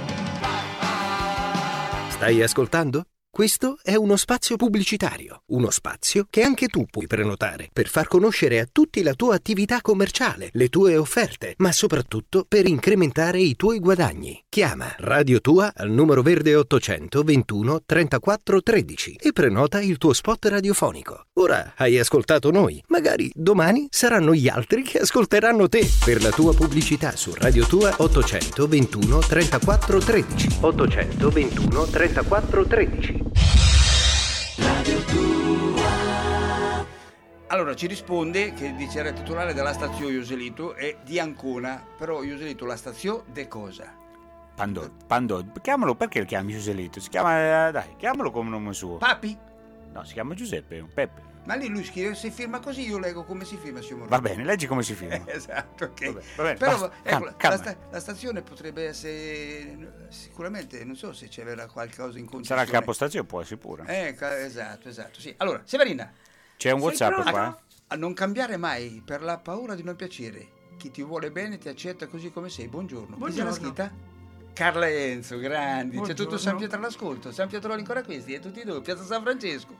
Stai ascoltando? Questo è uno spazio pubblicitario, uno spazio che anche tu puoi prenotare per far conoscere a tutti la tua attività commerciale, le tue offerte, ma soprattutto per incrementare i tuoi guadagni. Chiama Radio Tua al numero verde ottocento ventuno trentaquattro tredici e prenota il tuo spot radiofonico. Ora hai ascoltato noi, magari domani saranno gli altri che ascolteranno te. Per la tua pubblicità su Radio Tua ottocento ventuno trentaquattro tredici. ottocento ventuno trentaquattro tredici. Allora ci risponde che dice era titolare della stazione Ioselito e di Ancona, però Ioselito la stazione de cosa? Pandò, Pandò, chiamalo, perché lo chiami Ioselito? Si chiama, dai, chiamalo come nome suo. Papi? No, si chiama Giuseppe, Peppe. Ma lì lui scrive, si firma così, io leggo come si firma, signor Moroni. Va bene, leggi come si firma. Esatto, ok. Va bene, va bene, però basta, ecco, calma, calma. La, sta- la stazione potrebbe essere sicuramente, non so se c'era qualcosa in concessione. Sarà il capostazione, può essere pure. Eh, ca- esatto, esatto, sì. Allora, Severina. C'è un WhatsApp qua? A non cambiare mai per la paura di non piacere. Chi ti vuole bene ti accetta così come sei. Buongiorno. Buongiorno. Chi c'è la scritta? Carla Enzo, grandi. C'è Buongiorno. tutto San Pietro all'ascolto. San Pietro ancora questi e tutti due. Piazza San Francesco.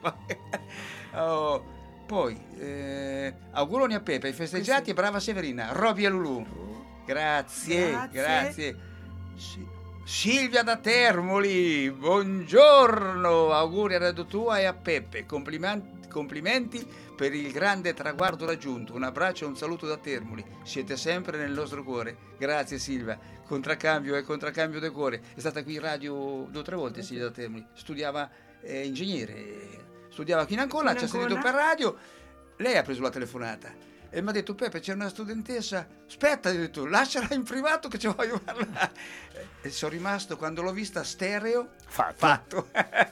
oh, poi, eh, auguroni a Pepe, ai festeggiati e brava Severina. Roby e Lulù. Grazie, Grazie. grazie. Sì. Silvia da Termoli, buongiorno, auguri a Radio Tua e a Peppe, complimenti, complimenti per il grande traguardo raggiunto, un abbraccio e un saluto da Termoli, siete sempre nel nostro cuore, grazie Silvia, contraccambio e contraccambio del cuore, è stata qui in radio due o tre volte Silvia da Termoli, studiava eh, ingegnere, studiava qui in Ancona, ci ha sentito per radio, lei ha preso la telefonata. E mi ha detto Peppe c'è una studentessa, aspetta, ho detto lasciala in privato che ci voglio parlare. E sono rimasto quando l'ho vista stereo fatto, fatto.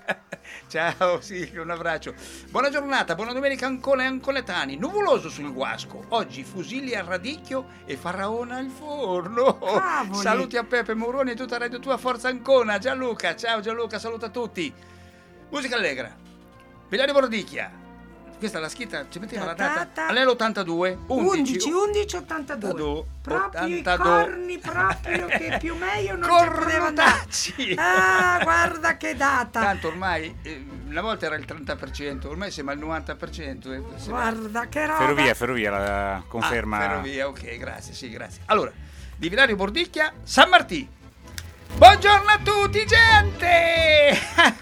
Ciao, sì, un abbraccio, buona giornata, buona domenica Ancona e ancoletani. Nuvoloso sul Guasco, oggi fusilli al radicchio e faraona al forno. Cavoli. Saluti a Peppe Moroni e tutta Radio Tua, forza Ancona. Gianluca, ciao Gianluca, saluta a tutti. Musica allegra, Villario Bordicchia. Questa è la scritta, ci metteva la data all'ottantadue undici undici ottantadue proprio ottantadue. I corni proprio che più meglio non ci poteva andare. Ah, guarda che data. Tanto ormai eh, una volta era il trenta per cento, ormai siamo al novanta per cento. Eh, guarda che roba. Ferrovia, ferrovia la conferma. Ah, ferrovia, ok, grazie, sì, grazie. Allora, di Villario Bordicchia, San Martì. Buongiorno a tutti gente,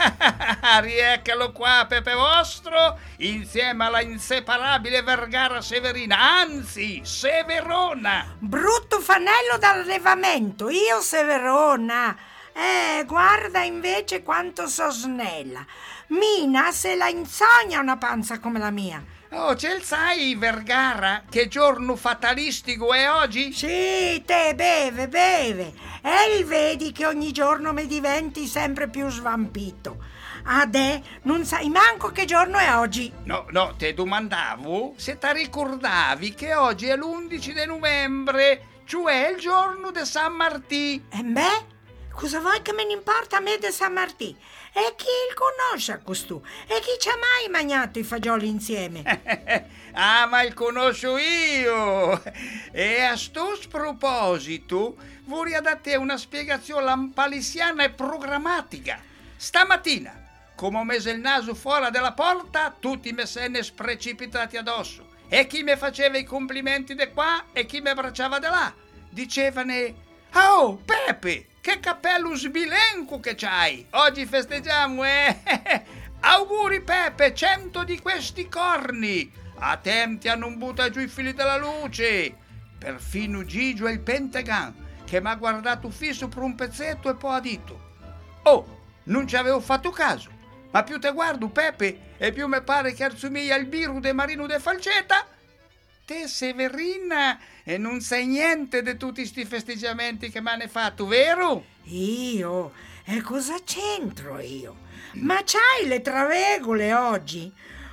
rieccolo qua Pepe vostro insieme alla inseparabile Vergara Severina, anzi Severona. Brutto fanello d'allevamento, io Severona, eh guarda invece quanto so snella, Mina se la insogna una panza come la mia. Oh, ce il sai, Vergara, che giorno fatalistico è oggi? Sì, te beve, beve. E vedi che ogni giorno mi diventi sempre più svampito. Adè, non sai manco che giorno è oggi. No, no, te domandavo se ti ricordavi che oggi è l'undici di novembre, cioè il giorno di San Martì. E beh, cosa vuoi che me ne importa a me di San Martì? E chi il conosce a costù? E chi ci ha mai mangiato i fagioli insieme? Ah, ma il conosco io! E a sto sproposito vorrei da te una spiegazione lampalissiana e programmatica. Stamattina, come ho messo il naso fuori dalla porta, tutti me se ne precipitati addosso. e chi mi faceva i complimenti di qua e chi mi abbracciava di là. Dicevane: oh Pepe, che cappello sbilenco che c'hai, oggi festeggiamo, eh? Auguri Pepe, cento di questi corni, attenti a non buttare giù i fili della luce. Perfino Gigio e il Pentagon, che mi ha guardato fisso per un pezzetto e poi ha detto: oh, non ci avevo fatto caso, ma più te guardo Pepe e più mi pare che assomiglia al Biru de Marino de Falcetta. Te Severina e non sai niente di tutti sti festeggiamenti che mi hanno fatto, vero? Io? E cosa c'entro io? Ma c'hai le travegole oggi?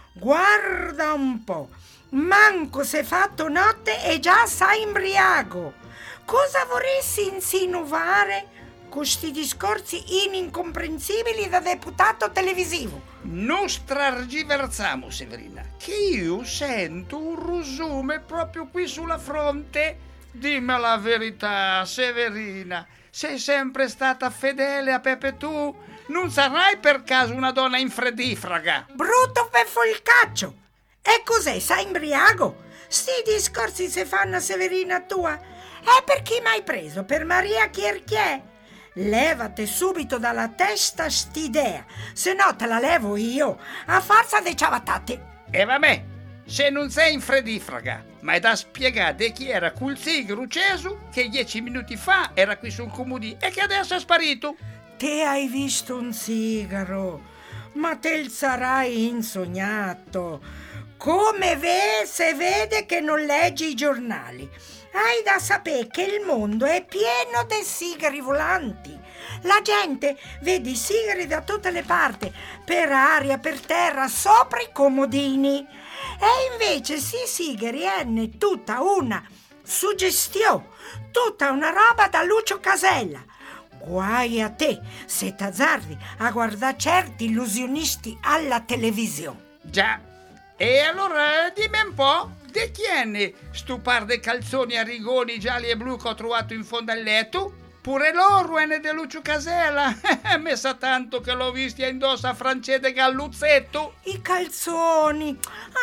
Guarda un po', manco s'è fatto notte e già sei imbriaco. Cosa vorresti insinuare con sti discorsi inimcomprensibili da deputato televisivo? Non strargiversiamo, Severina, che io sento un rusume proprio qui sulla fronte. Dimmi la verità, Severina, sei sempre stata fedele a Pepe tu? Non sarai per caso una donna infredifraga? Brutto peffolcaccio! E cos'è, sei imbriaco? Sti discorsi se fanno a Severina tua? E per chi m'hai preso? Per Maria Chierchiè? Levate subito dalla testa st'idea, se no te la levo io, a forza dei ciabattate. E vabbè, se non sei infredifraga, ma è da spiegare chi era quel sigaro acceso che dieci minuti fa era qui sul comodì e che adesso è sparito. Te hai visto un sigaro, ma te il sarai insognato. Come ve se vede che non leggi i giornali. Hai da sapere che il mondo è pieno di sigari volanti. La gente vede i sigari da tutte le parti, per aria, per terra, sopra i comodini. E invece sti sigari hanno tutta una suggestione, tutta una roba da Lucio Casella. Guai a te se t'azzardi a guardare certi illusionisti alla televisione. Già, e allora dimmi un po', di chi è sto par de calzoni a rigoni gialli e blu che ho trovato in fondo al letto? Pure loro è de Lucio Casella. Mi sa tanto che l'ho visti a indossa Francese Galluzzetto. I calzoni.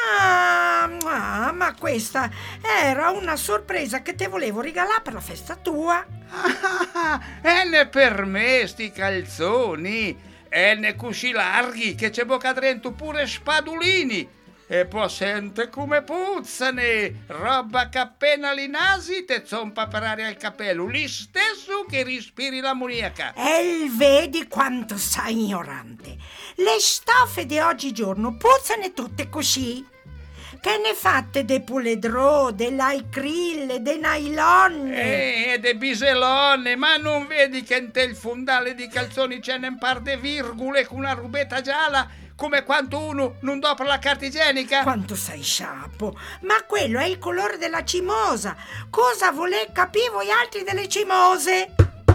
Ah, ah, ma questa era una sorpresa che te volevo regalare per la festa tua. Ah, e ne per me sti calzoni. E ne cusci larghi che c'è bocca dentro pure spadulini. E poi sente come puzzane, roba che appena li nasi te zompa per aria il capello, lì stesso che respiri l'ammoniaca. E vedi quanto sei ignorante. Le stoffe di oggigiorno puzzano tutte così. Che ne fatte de puledrò, dell'aicrille, de nylon. E eh, de biselone, ma non vedi che in te il fondale di calzoni c'è un par de virgule con una rubetta gialla? Come quanto uno non dopo la carta igienica? Quanto sei sciapo! Ma quello è il colore della cimosa. Cosa voler capire voi altri delle cimose?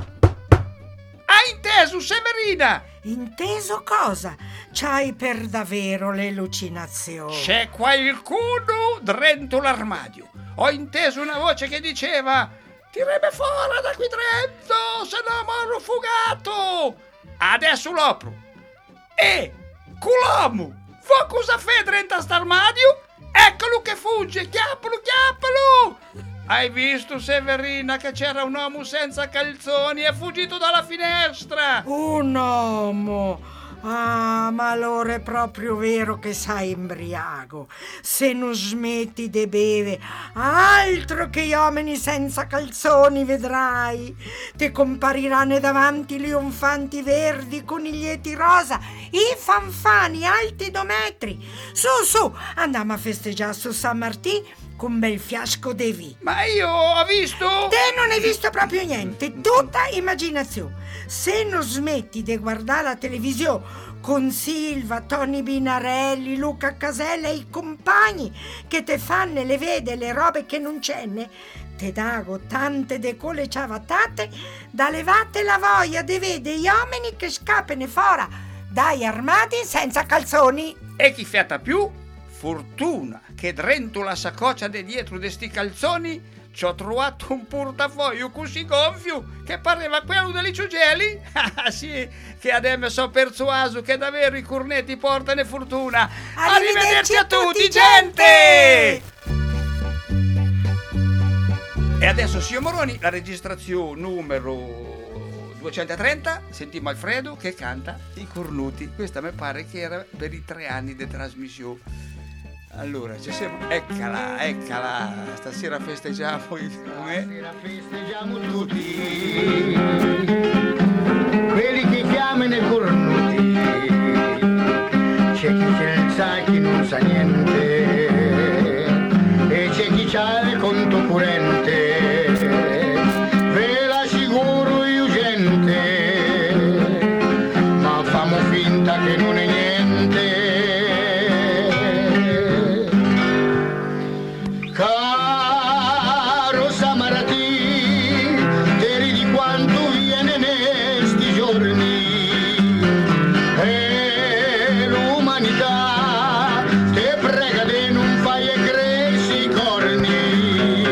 Hai inteso, Severina? Inteso cosa? C'hai per davvero l'elucinazione. C'è qualcuno dentro l'armadio. Ho inteso una voce che diceva: tirerebbe fuori da qui dentro, se no morro fugato. Adesso l'opro. E culomo, fa cosa fai dentro a st'armadio? Eccolo che fugge, chiappalo, chiappalo! Hai visto, Severina, che c'era un uomo senza calzoni e è fuggito dalla finestra? Un uomo? Ah, ma allora è proprio vero che sei imbriaco. Se non smetti di bere, altro che gli uomini senza calzoni vedrai. Ti compariranno davanti lionfanti verdi, coniglietti rosa, i fanfani alti due metri. Su, su, andiamo a festeggiare su San Martì con un bel fiasco di vino. Ma io ho visto... Te non hai visto proprio niente, tutta immaginazione. Se non smetti di guardare la televisione con Silva, Tony Binarelli, Luca Casella e i compagni che te fanno le vede le robe che non ce n'è, te dago tante de cole ciavattate da levate la voglia di vedere gli uomini che scappano fuori dai armadi senza calzoni. E chi fiata più? Fortuna che dentro la saccoccia di dietro di sti calzoni ci ho trovato un portafoglio così gonfio che pareva quello degli Ciugelli. Ah sì, che adesso sono persuaso che davvero i cornetti portano fortuna. Arrivederci, Arrivederci a tutti, gente! E adesso, signor Moroni, la registrazione numero duecentotrenta, sentiamo Alfredo che canta I Cornuti. Questa mi pare che era per i tre anni di trasmissione. Allora, ci siamo. Eccala, eccala. Stasera festeggiamo. Stasera festeggiamo tutti quelli che chiamano i cornuti. C'è chi pensa chi non sa niente e c'è chi c'ha il conto corrente. Ve l'assicuro io gente, ma famo finta che non è niente. Caro Samarati, te ridi quanto viene nesti giorni e l'umanità te prega di non fai e cresci i corni,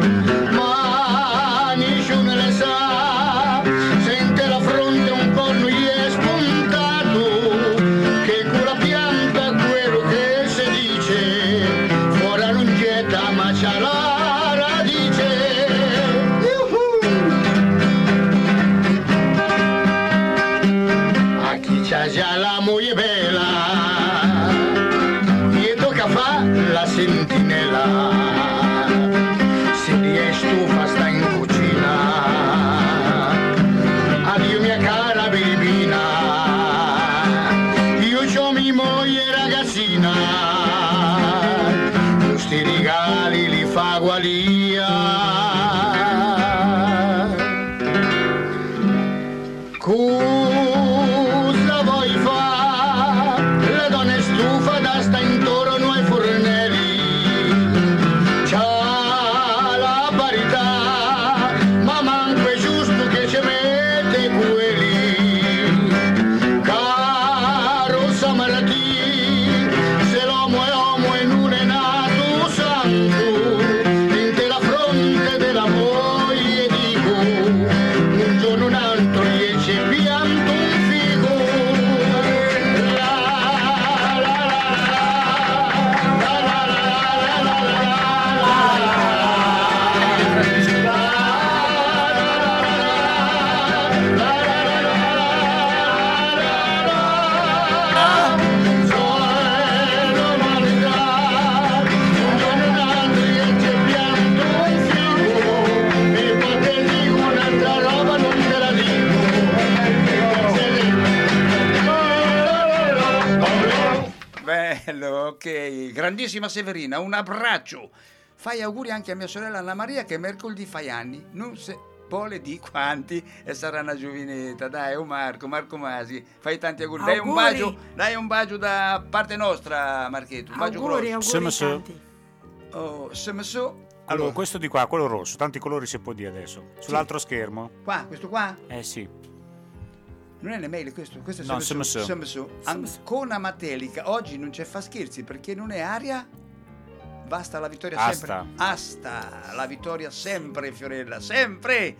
ma nessuno le sa, sente la fronte un corno gli è spuntato, che con la pianta quello che si dice, fuori la lungetta ma c'ha la radice. A chi c'ha già la moglie bella, gli tocca fa la sentinella, se gli è stufa sta in cucina. Addio mia cara bambina, io c'ho mia moglie ragazzina, questi regali li fa gualia. Cosa vuoi fa? Le donne stufa da sta intorno ai fornelli, c'ha la parità, ma manco è giusto che ci mette quelli. Caro Samarati, se l'uomo è uomo e non è nato santo, in la fronte della moglie dico, un giorno un altro riesce pianto un figo. La, la, la, la, la, la, Bello, ok. Grandissima Severina, un abbraccio. Fai auguri anche a mia sorella Anna Maria che mercoledì fai anni. Non se vuole di quanti e sarà una giovinetta. Dai, oh Marco, Marco Masi, fai tanti auguri. Dai un bacio, dai un bacio da parte nostra, Marchetto. Un bacio Auguri, grosso. auguri tanti. Oh, se me so. Allora, questo di qua, quello rosso, tanti colori si può dire adesso. Sull'altro schermo. Qua, questo qua? Eh sì. Non è l'email questo, questo è No, sempre sempre su, sempre su. Ancona Matelica, oggi non c'è fa scherzi perché non è aria. Basta la vittoria Asta. sempre. Asta, la vittoria sempre, Fiorella, sempre.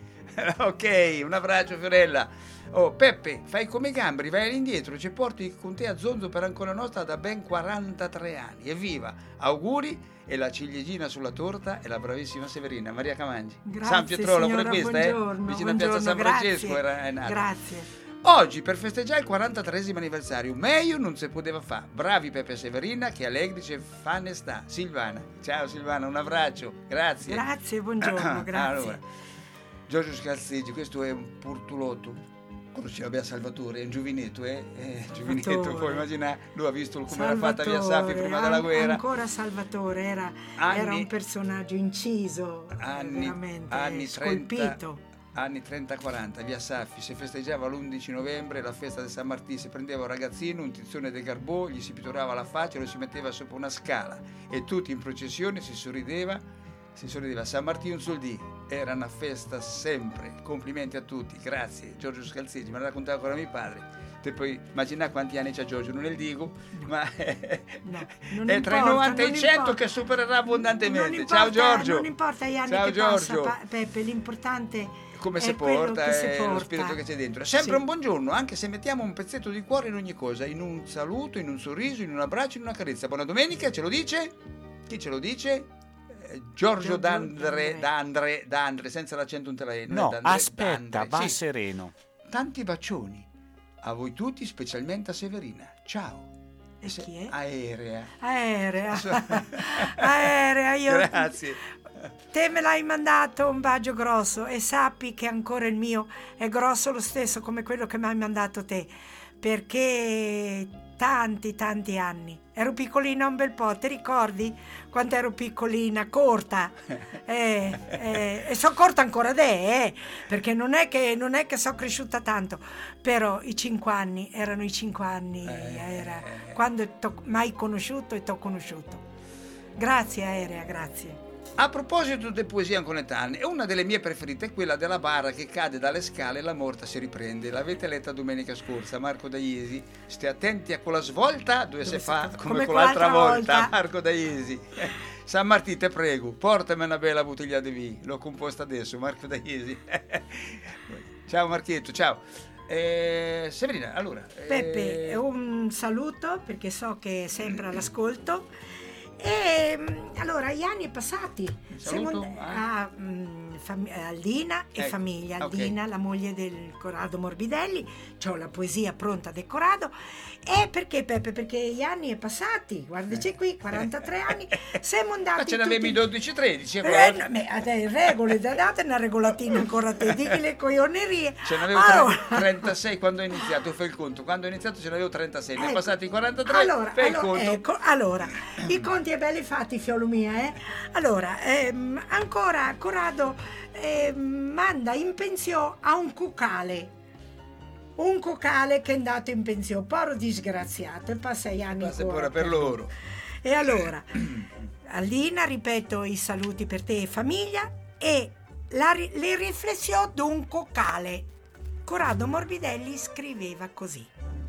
Ok, un abbraccio, Fiorella. Oh, Peppe, fai come i gamberi, vai all'indietro, ci porti con te a Zonzo per Ancona Nostra da ben quarantatré anni. Evviva! Auguri e la ciliegina sulla torta e la bravissima Severina Maria Camangi. Grazie, San Pietrolo, pure signora, questa, eh? buongiorno, Vicino a Piazza San buongiorno, Francesco grazie, era è nata. Grazie. Oggi per festeggiare il quarantatreesimo anniversario, meglio non si poteva fare. Bravi Peppe e Severina che allegri ce fanno sta. Silvana, ciao Silvana, un abbraccio, grazie. Grazie, buongiorno, grazie. Allora, Giorgio Scalziggi, questo è un portulotto. Conosceva Bea Salvatore, è un giovinetto, eh? eh giovinetto, Salvatore. puoi immaginare, lui ha visto come era fatta Via Saffi prima an- della guerra. Ancora Salvatore, era, Anni- era un personaggio inciso, Anni, veramente anni scolpito. trenta, anni trenta quaranta, Via Saffi, si festeggiava l'undici novembre, la festa di San Martino, si prendeva un ragazzino, un tizzone de Garbò, gli si pitturava la faccia e lo si metteva sopra una scala e tutti in processione si sorrideva, si sorrideva. San Martino sul dì, era una festa sempre, complimenti a tutti, grazie. Giorgio Scalziggi, me l'ha raccontato ancora mio padre. Te puoi immaginare quanti anni c'ha Giorgio, non ne dico, ma no, non è tra i importa, novanta e i non cento importa. che supererà abbondantemente. Non importa, Ciao Giorgio. Non importa gli anni Ciao che Giorgio. passa, pa- Peppe, l'importante Come è si quello porta che si e porta. lo spirito che c'è dentro. È sempre Sì. un buongiorno, anche se mettiamo un pezzetto di cuore in ogni cosa, in un saluto, in un sorriso, in un abbraccio, in una carezza. Buona domenica, ce lo dice? Chi ce lo dice? Eh, Giorgio, Giorgio D'Andre, D'Andre, D'Andre, senza l'accento interale. No, D'Andre, aspetta, D'Andre. va Sì. sereno. Tanti bacioni a voi tutti, specialmente a Severina. Ciao. E chi è? Aerea. Aerea. Aerea, io... Grazie. Te me l'hai mandato un bacio grosso e sappi che ancora il mio è grosso lo stesso come quello che mi hai mandato te, perché tanti tanti anni ero piccolina un bel po', ti ricordi quando ero piccolina, corta eh, eh, e sono corta ancora te, eh, perché non è che non è che sono cresciuta tanto, però i cinque anni erano i cinque anni era quando t'ho mai conosciuto e t'ho conosciuto. Grazie Aerea, grazie. A proposito di poesie anconetane, una delle mie preferite è quella della bara che cade dalle scale e la morta si riprende. L'avete letta domenica scorsa, Marco Daiesi. Stai attenti a quella svolta, dove, dove si fa come, come con l'altra volta. volta. Marco Daiesi. San Martì, te prego, portami una bella bottiglia di vino. L'ho composta adesso, Marco Daiesi. Ciao Marchietto, ciao. Eh, Severina, allora. Peppe, eh... un saluto perché so che è sempre all'ascolto. E allora gli anni passati siamo a, a, a Aldina e ecco, famiglia Aldina, okay. La moglie del Corrado Morbidelli, c'ho la poesia pronta del Corrado. E perché Peppe? Perché gli anni è passati, guardaci qui, quarantatré anni, siamo andati. Ma ce n'avevi tutti... dodici tredici eh, no, regole, date una regolatina ancora te, digli le coglionerie. Ce n'avevo allora... trentasei quando ho iniziato, fai il conto, quando ho iniziato ce n'avevo trentasei, ecco. Ne passati quarantatré, allora, fai allora, il conto. Ecco, allora, i conti è belli fatti, fiolo mia, eh? Allora, ehm, ancora Corrado eh, manda in pensione a un cucale. Un cucale che è andato in pensione, poro disgraziato, e passa gli anni passa pure per loro. E allora, Alina, ripeto i saluti per te e famiglia e la, le riflessioni di un cucale. Corrado Morbidelli scriveva così.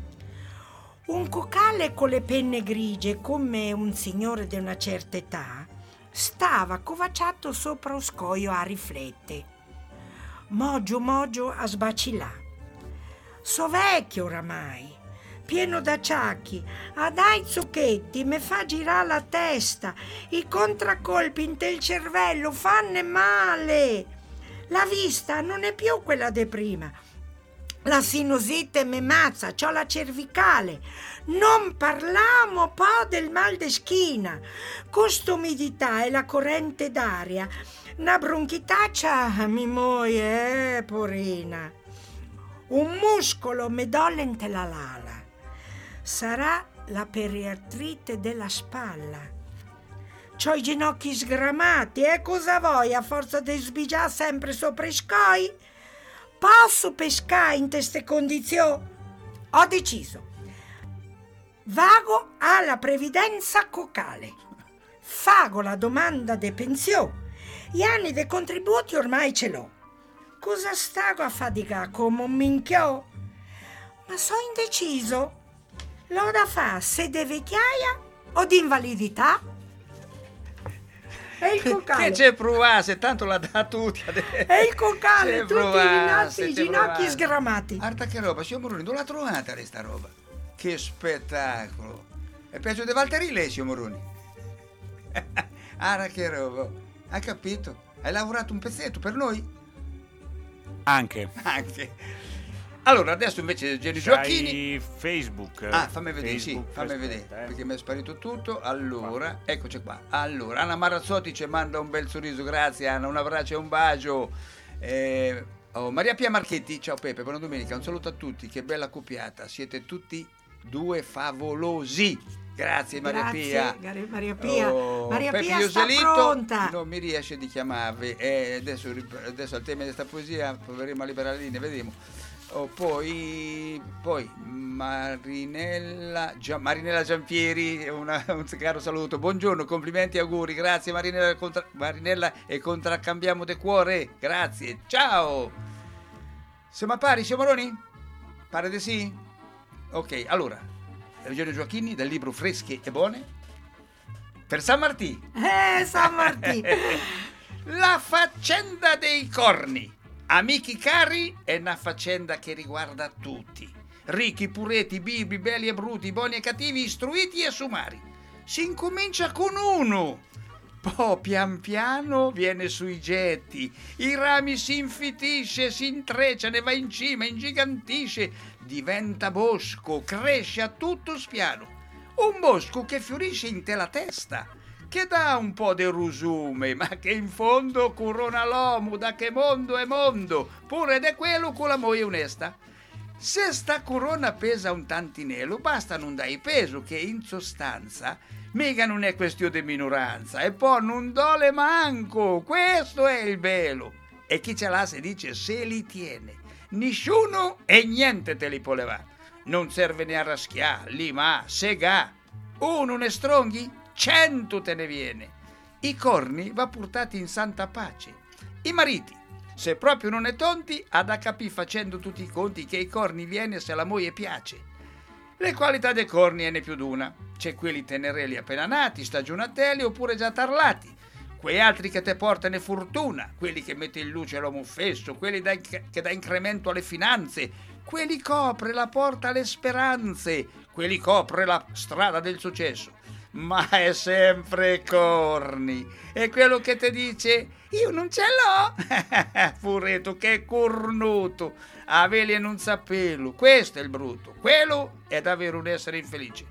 Un cucale con le penne grigie come un signore di una certa età stava covacciato sopra un scoglio a riflette. Mogio mogio a sbacillà. So vecchio oramai, pieno d'acciacchi, a dai zucchetti, me fa girare la testa, i contraccolpi in tel cervello fanno male. La vista non è più quella di prima. La sinusite me mazza, c'ho la cervicale. Non parliamo poi del mal de schina. Quest'umidità e la corrente d'aria. Una bronchitaccia mi muoie, eh, porina. Un muscolo me dolente la lala. Sarà la periartrite della spalla. C'ho i ginocchi sgramati, e eh? Cosa vuoi a forza di sbigiare sempre sopra i scoi? Posso pescare in queste condizioni? Ho deciso. Vago alla previdenza cocale. Fago la domanda de pensione. Gli anni dei contributi ormai ce l'ho. Cosa stago a faticare come un minchiò? Ma so indeciso. L'ho da fa se di vecchiaia o di invalidità? E il cocale. Che c'è provasse, tanto l'ha dato tutti. E il cocale, tutti provasse, i ginocchi sgramati. Guarda che roba, signor Moroni, dove l'ha trovata questa roba? Che spettacolo. È peggio di Valtteri lei, signor Moroni. Ah, che roba. Hai capito? Hai lavorato un pezzetto per noi? Anche. Anche. Allora, adesso invece Geri Gioacchini. Facebook. Ah, fammi vedere, Facebook, sì, fammi vedere, eh. perché mi è sparito tutto. Allora, qua. Eccoci qua. Allora, Anna Marazzotti ci manda un bel sorriso, grazie Anna, un abbraccio e un bacio. Eh, oh, Maria Pia Marchetti, ciao Peppe, buona domenica, un saluto a tutti, che bella accoppiata, siete tutti due favolosi. Grazie Maria Grazie, Pia. Maria Pia. Oh, Maria Peppe Pia Ioselito, sta pronta. non mi riesce di chiamarvi. Eh, adesso, adesso al tema di questa poesia proveremo a liberare le linee, vedremo. Oh, poi, poi Marinella, Gia, Marinella Giampieri, una, un caro saluto. Buongiorno, complimenti e auguri. Grazie Marinella, contra, Marinella e contraccambiamo de cuore. Grazie, ciao. Siamo a pari, siamo Moroni? Pare di sì? Ok, allora, Eugenio Gioacchini del libro Fresche e Buone per San Martì. Eh, San Martì. La faccenda dei corni. Amici cari, è una faccenda che riguarda tutti. Ricchi, puretti, bibi, belli e bruti, buoni e cattivi, istruiti e sumari. Si incomincia con uno. Poi pian piano viene sui getti, i rami si infitisce, si intreccia, ne va in cima, ingigantisce, diventa bosco, cresce a tutto spiano. Un bosco che fiorisce in te la testa, che dà un po' di rusume, ma che in fondo corona l'uomo, da che mondo è mondo, pure ed è quello con la moglie onesta. Se sta corona pesa un tantinello, basta non dai peso, che in sostanza mica non è questione di minoranza, e poi non dole manco, questo è il velo. E chi ce l'ha se dice se li tiene, nessuno e niente te li può levare. Non serve né a raschià, limà, segà. Uno ne stronghi, cento te ne viene. I corni va portati in santa pace. I mariti, se proprio non è tonti, ha da capì facendo tutti i conti che i corni viene se la moglie piace. Le qualità dei corni è ne più d'una. C'è quelli tenerelli appena nati, stagionatelli oppure già tarlati. Quei altri che te portano fortuna, quelli che mette in luce l'uomo fesso, quelli da, che dà incremento alle finanze, quelli copre la porta alle speranze, quelli copre la strada del successo. Ma è sempre corni. E quello che te dice io non ce l'ho, furetto che è cornuto, a veli e non sappello, questo è il brutto, quello è davvero un essere infelice.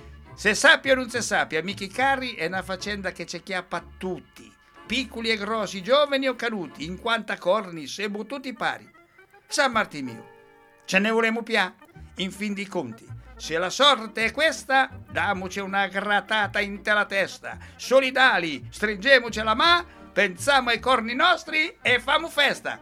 Se sappia o non se sappia, amici cari, è una faccenda che ci chiappa a tutti, piccoli e grossi, giovani o caduti, in quanta corni siamo tutti pari. San Martì mio, ce ne vorremmo pià, in fin di conti. Se la sorte è questa, damoci una grattata in te la testa. Solidali, stringemoci la mano, pensiamo ai corni nostri e famo festa.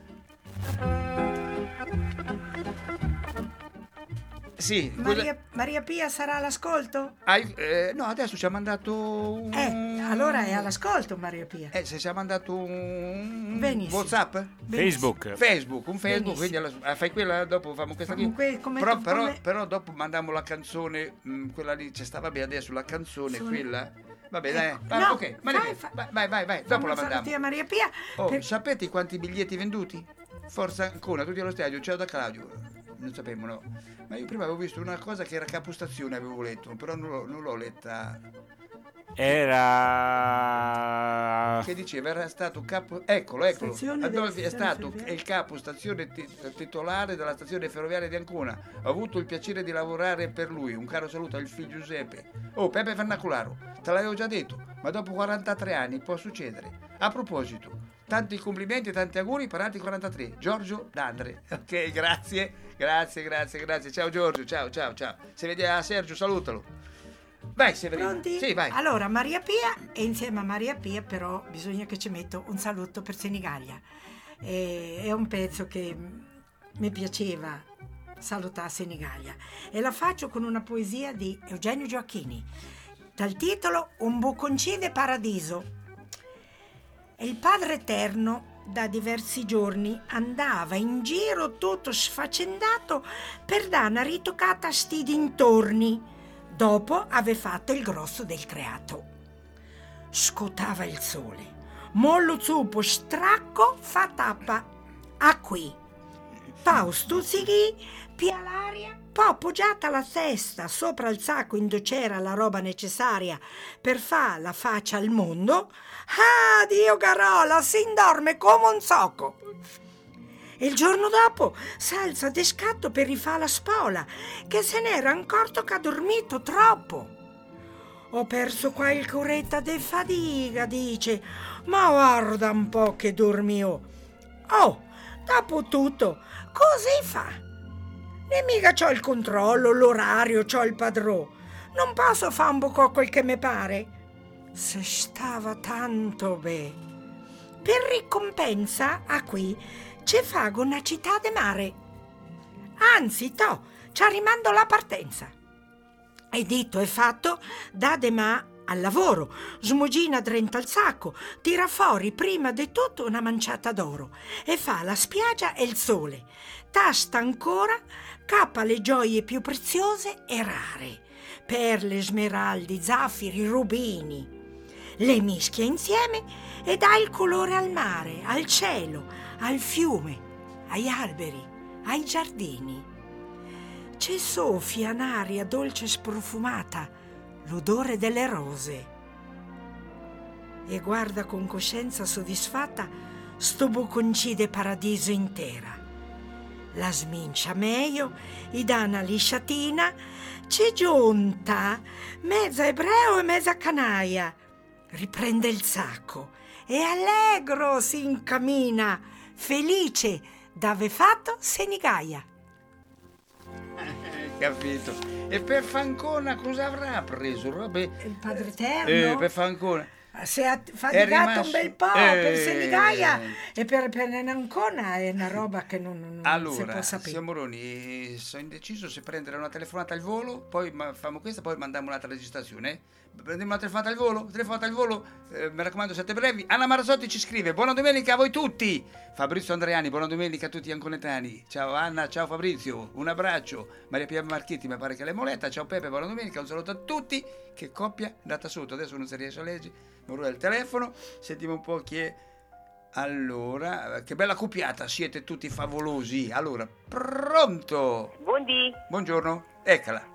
Sì. Maria, Maria Pia sarà all'ascolto? Hai, eh, no, adesso ci ha mandato un... Eh, allora è all'ascolto Maria Pia. Eh, se ci ha mandato un... Benissimo. WhatsApp? Facebook. Facebook, un Facebook, quindi alla, fai quella, dopo famo questa qui. Que, come, però, come... però, però dopo mandiamo la canzone, mh, quella lì, c'è sta, vabbè, adesso la canzone, Sono... quella... Vabbè, ecco. dai, vai, no, ok, Maria fai, Pia, fai. vai, vai, vai, vai, dopo la mandiamo. A Maria Pia. Oh, per... sapete quanti biglietti venduti? Forza Ancona, tutti allo stadio, ciao da Claudio. Non sapevo, no. Ma io prima avevo visto una cosa che era capostazione, avevo letto, però non l'ho, non l'ho letta. Era... Che diceva, era stato capo... Eccolo, eccolo. Stazione Adolfi è stato ferroviaria. il capo stazione ti- titolare della stazione ferroviaria di Ancona. Ho avuto il piacere di lavorare per lui. Un caro saluto al figlio Giuseppe. Oh, Pepe Vernacolaro, te l'avevo già detto, ma dopo quarantatré anni può succedere. A proposito, tanti complimenti e tanti auguri per altri quarantatré. Giorgio D'Andre. Ok, grazie, grazie, grazie, grazie. Ciao Giorgio, ciao, ciao, ciao. Se vedi a Sergio, salutalo. Vai Severino. Pronti? Sì, vai. Allora, Maria Pia, e insieme a Maria Pia però bisogna che ci metto un saluto per Senigallia. E, è un pezzo che mi piaceva salutare Senigallia e la faccio con una poesia di Eugenio Gioacchini dal titolo Un bocconcino paradiso. E il Padre Eterno da diversi giorni andava in giro tutto sfaccendato per dare una ritoccata a sti dintorni dopo aver fatto il grosso del creato. Scotava il sole, mollo zuppo stracco fa tappa a qui. Pau stuzzichi, pia l'aria, poi appoggiata la testa sopra il sacco in dove c'era la roba necessaria per fare la faccia al mondo. Ah, Dio Carola, si indorme come un zocco. E il giorno dopo s'alza di scatto per rifare la spola, che se n'era accorto che ha dormito troppo. Ho perso qualche oretta di fatica, dice, ma guarda un po' che dormio. Oh, dopo tutto, così fa. E mica c'ho il controllo, l'orario, c'ho il padrone. Non posso fare un po' quel che mi pare. Se stava tanto bene. Per ricompensa, a qui, ci fago una città de mare. Anzi, to, ci rimando la partenza. E detto e fatto, da demà al lavoro, smugina dentro al sacco, tira fuori prima di tutto una manciata d'oro e fa la spiaggia e il sole. Tasta ancora, cappa le gioie più preziose e rare, perle, smeraldi, zaffiri, rubini. Le mischia insieme e dà il colore al mare, al cielo, al fiume, agli alberi, ai giardini. C'è soffia un'aria dolce e sprofumata, l'odore delle rose. E guarda con coscienza soddisfatta sto bocconcide paradiso intera. La smincia meglio, gli dà una lisciatina, c'è giunta, mezza ebreo e mezza canaia. Riprende il sacco e allegro si incammina, felice d'ave fatto senigaia. Capito. E per Fancona cosa avrà preso? Robe? Il Padre Eterno? Eh, per Fancona. Si è faticato rimasto... un bel po' eh... per Senigaia e per, per Ancona è una roba che non, non allora, si può sapere. Allora, Moroni, sono indeciso se prendere una telefonata al volo, poi ma, facciamo questa, poi mandiamo un'altra registrazione. Prendiamo una telefonata al volo, telefonata al volo, eh, mi raccomando siate brevi. Anna Marasotti ci scrive: buona domenica a voi tutti. Fabrizio Andreani, buona domenica a tutti gli anconetani. Ciao Anna, ciao Fabrizio, un abbraccio. Maria Pia Marchetti, mi pare che l'hai moletta. Ciao Peppe, buona domenica, un saluto a tutti. Che coppia data sotto, adesso non si riesce a leggere. Numero del telefono, sentiamo un po' chi è. Allora, che bella coppiata, siete tutti favolosi. Allora, pronto? Buondì. Buongiorno, eccola.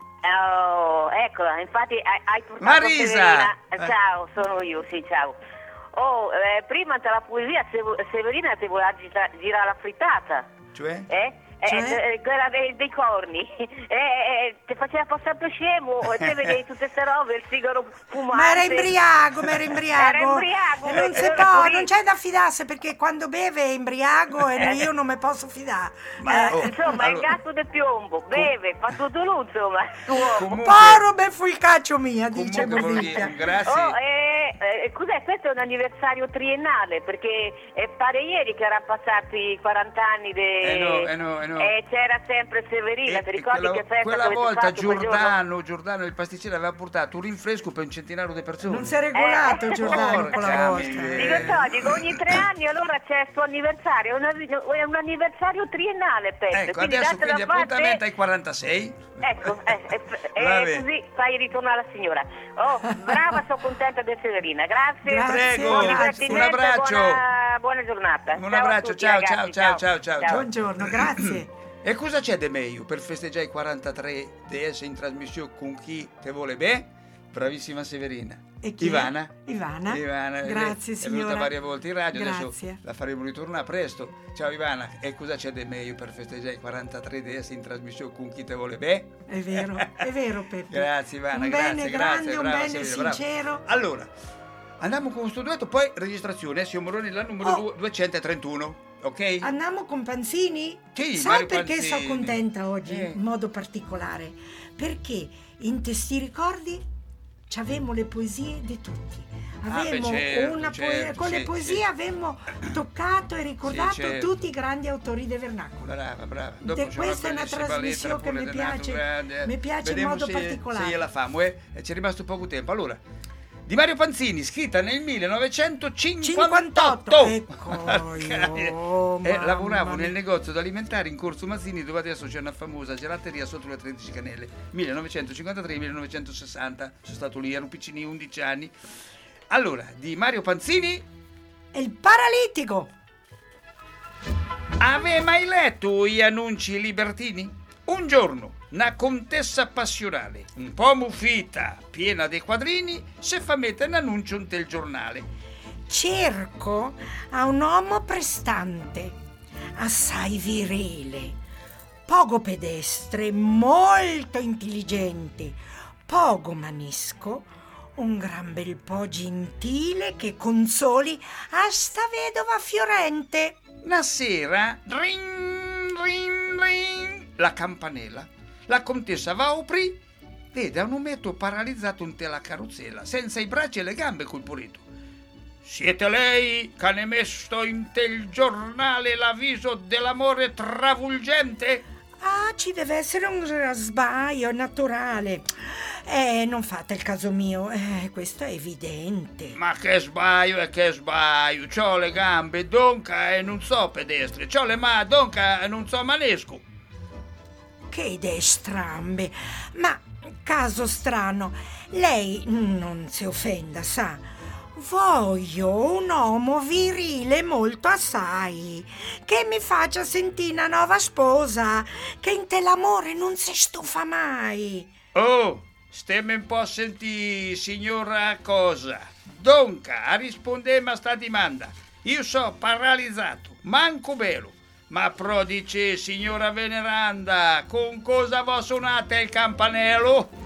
Oh, eccola, infatti hai, hai portato Marisa! Severina. Eh. Ciao, sono io, sì, ciao. Oh, eh, prima tra la poesia Severina ti voleva gira- girare la frittata. Cioè? Eh? Cioè? Eh, eh, quella dei, dei corni. Eh, eh, ti faceva passare per scemo e te vedevi tutte queste robe, il sigaro fumante. Ma era imbriago, ma era imbriago. Era imbriago. E non, si eh, può, così. non c'è da fidarsi perché quando beve è imbriago e io non mi posso fidare. Ma Eh, insomma, allora- il gatto del piombo, beve, fa tutto lui, insomma. Comunque- Poro ben fu il caccio mia, dice Comunque, voglio Bolivia. dire, grazie. Oh, eh, eh, cos'è? Questo è un anniversario triennale, perché eh, pare ieri che erano passati quaranta anni de... Eh no, eh no, eh no. e c'era sempre Severina, E- ti e ricordi quella, che festa quella che avete volta fatto quel giorno? Giordano, Giordano il pasticcere aveva portato un rinfresco per un centinaio di persone. Non si è regolato Eh. Giordano Porca quella volta. miseria. Dico, so, dico, ogni tre anni allora c'è il suo anniversario, è un, è un anniversario triennale, Peppe. Ecco, quindi adesso datela quindi a parte. appuntamento ai quarantasei. Ecco, eh, eh, eh, Vabbè. così fai ritornare alla signora. Oh, brava, sono contenta di Severina, grazie. Grazie, Prego, Buon grazie. divertimento, un abbraccio. Buona, buona giornata. Un Ciao a abbraccio, tutti, ciao, ragazzi, ciao, ciao, ciao, ciao. Buongiorno, grazie. E cosa c'è di meglio per festeggiare i quarantatré di essere in trasmissione con chi te vuole bene? Bravissima Severina. E chi è? Ivana. Ivana. Ivana, Grazie, è signora. venuta varie volte in radio, Grazie. adesso la faremo ritornare presto. Ciao Ivana, e cosa c'è di meglio per festeggiare i quarantatré di essere in trasmissione con chi te vuole bene? È vero, è vero Peppe. Grazie Ivana, Un grazie, bene grazie, grande, un brava bene Severina, brava. sincero. Allora, andiamo con questo duetto, poi registrazione, siamo Moroni la numero Oh. duecentotrentuno, ok? Andiamo con Panzini? Sì, Sai Mario perché Panzini. sono contenta oggi Eh. in modo particolare? Perché in Testi Ricordi avevamo le poesie di tutti. Ah, Avevamo beh, certo, una poe- certo, con sì, le poesie sì. avevamo toccato e ricordato Sì, certo. tutti i grandi autori del vernacolo. Brava, brava. De- Dopo c'è questa è una bellissima trasmissione lettera che pure mi di Nato piace- Grande. mi piace in Vediamo modo se- particolare. Se gliela famo, eh? E ci è rimasto poco tempo. Allora, di Mario Panzini, scritta nel millenovecentocinquantotto. Ecco, Eh, mamma lavoravo mia. nel negozio alimentare in Corso Mazzini, dove adesso c'è una famosa gelateria sotto le tredici Canelle. millenovecentocinquantatré millenovecentosessanta. Sono stato lì, ero piccini, undici anni. Allora, di Mario Panzini, È il paralitico. ave mai letto gli annunci libertini? Un giorno, una contessa passionale, un po' muffita, piena dei quadrini, se fa mettere un annuncio in tel giornale. Cerco a un uomo prestante, assai virile, poco pedestre, molto intelligente, poco manisco, un gran bel po' gentile che consoli a sta vedova fiorente. Una sera, ring, ring, ring, la campanella. La contessa va a aprì, vede un ometto paralizzato in tela carrozzella, senza i bracci e le gambe col polito. Siete lei che ne messo in tel giornale l'avviso dell'amore travulgente? Ah, ci deve essere un sbaglio naturale. Eh, non fate il caso mio, eh, questo è evidente. Ma che sbaglio e che sbaglio. C'ho le gambe donca e non so pedestre. C'ho le mani donca e non so manesco. Che idee strambe. Ma, caso strano, lei non si offenda, sa? Voglio un uomo virile molto assai, che mi faccia sentire una nuova sposa, che in te l'amore non si stufa mai. Oh, stiamo un po' a sentire, signora cosa. Donca, a rispondere a sta domanda. Io so paralizzato, manco bello. Ma pro dice, signora veneranda, con cosa vo suonate il campanello?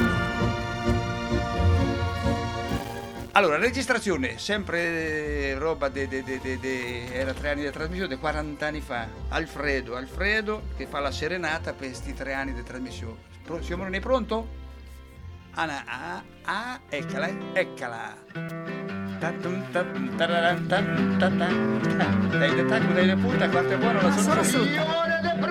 Allora, registrazione, sempre roba de, de, de, de, de, era tre anni di trasmissione, quaranta anni fa. Alfredo, Alfredo che fa la serenata per questi tre anni di trasmissione. Pro, siamo non è pronto? Anna, ah, ah, eccola, eccola. Dai le tacco, dai le punta, quanto è buono la soluzione.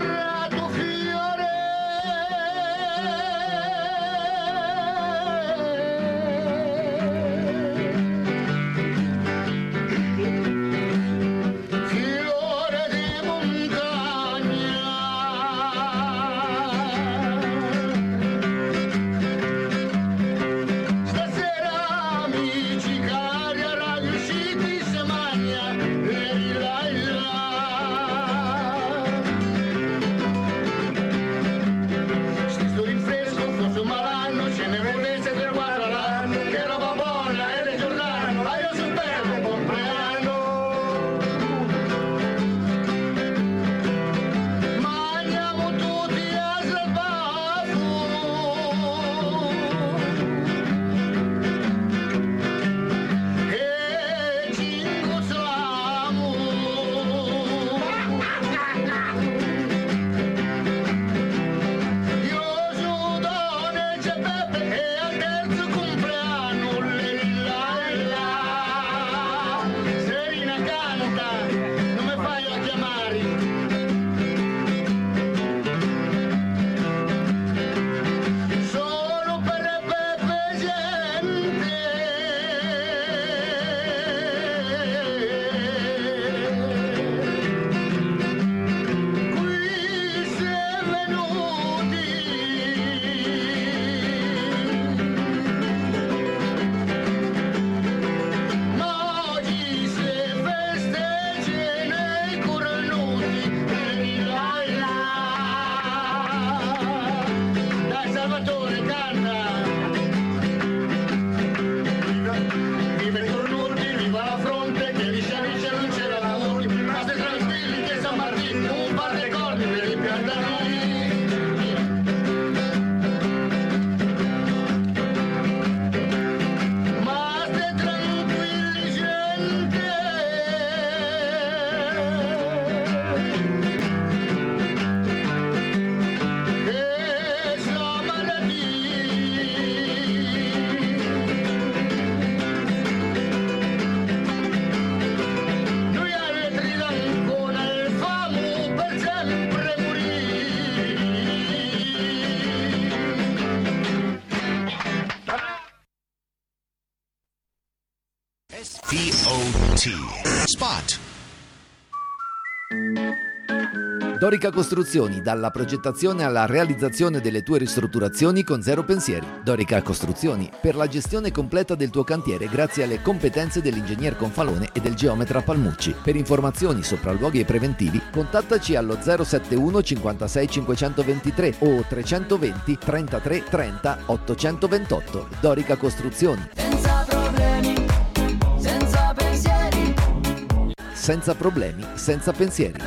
Spot. Dorica Costruzioni, dalla progettazione alla realizzazione delle tue ristrutturazioni con zero pensieri. Dorica Costruzioni, per la gestione completa del tuo cantiere grazie alle competenze dell'ingegner Confalone e del geometra Palmucci. Per informazioni, sopralluoghi e preventivi, contattaci allo zero sette uno cinquantasei cinquecentoventitré o trecentoventi trentatré trenta ottocentoventotto. Dorica Costruzioni. Senza problemi, senza pensieri. Senza problemi, senza pensieri.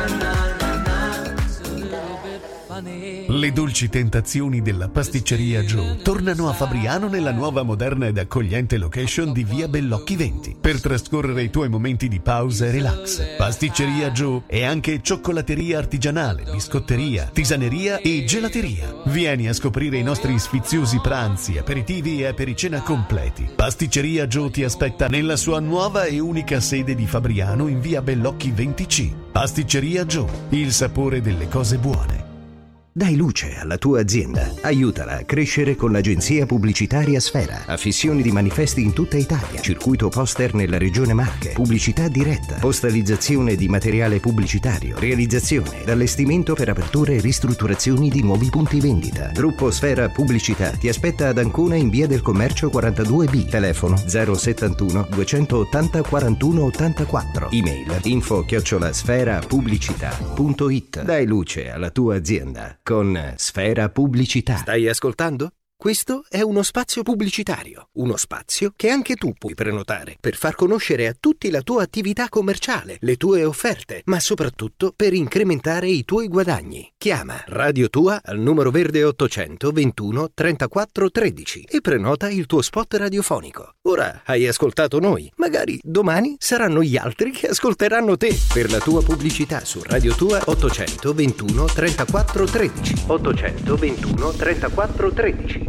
Le dolci tentazioni della pasticceria Joe tornano a Fabriano nella nuova moderna ed accogliente location di via Bellocchi venti per trascorrere i tuoi momenti di pausa e relax. Pasticceria Joe è anche cioccolateria artigianale, biscotteria, tisaneria e gelateria. Vieni a scoprire i nostri sfiziosi pranzi, aperitivi e apericena completi. Pasticceria Joe ti aspetta nella sua nuova e unica sede di Fabriano in via Bellocchi venti C. Pasticceria Joe, il sapore delle cose buone. Dai luce alla tua azienda. Aiutala a crescere con l'agenzia pubblicitaria Sfera. Affissioni di manifesti in tutta Italia. Circuito poster nella regione Marche. Pubblicità diretta. Postalizzazione di materiale pubblicitario. Realizzazione ed allestimento per aperture e ristrutturazioni di nuovi punti vendita. Gruppo Sfera Pubblicità ti aspetta ad Ancona in via del Commercio quarantadue B. Telefono zero settantuno duecentottanta quarantuno ottantaquattro. Email info chiocciola sfera pubblicità punto it. Dai luce alla tua azienda con Sfera Pubblicità. Stai ascoltando? Questo è uno spazio pubblicitario, uno spazio che anche tu puoi prenotare per far conoscere a tutti la tua attività commerciale, le tue offerte, ma soprattutto per incrementare i tuoi guadagni. Chiama Radio Tua al numero verde ottocento ventuno trentaquattro tredici e prenota il tuo spot radiofonico. Ora hai ascoltato noi, magari domani saranno gli altri che ascolteranno te. Per la tua pubblicità su Radio Tua ottocento ventuno trentaquattro tredici. ottocento ventuno trentaquattro tredici.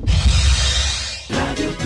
Radio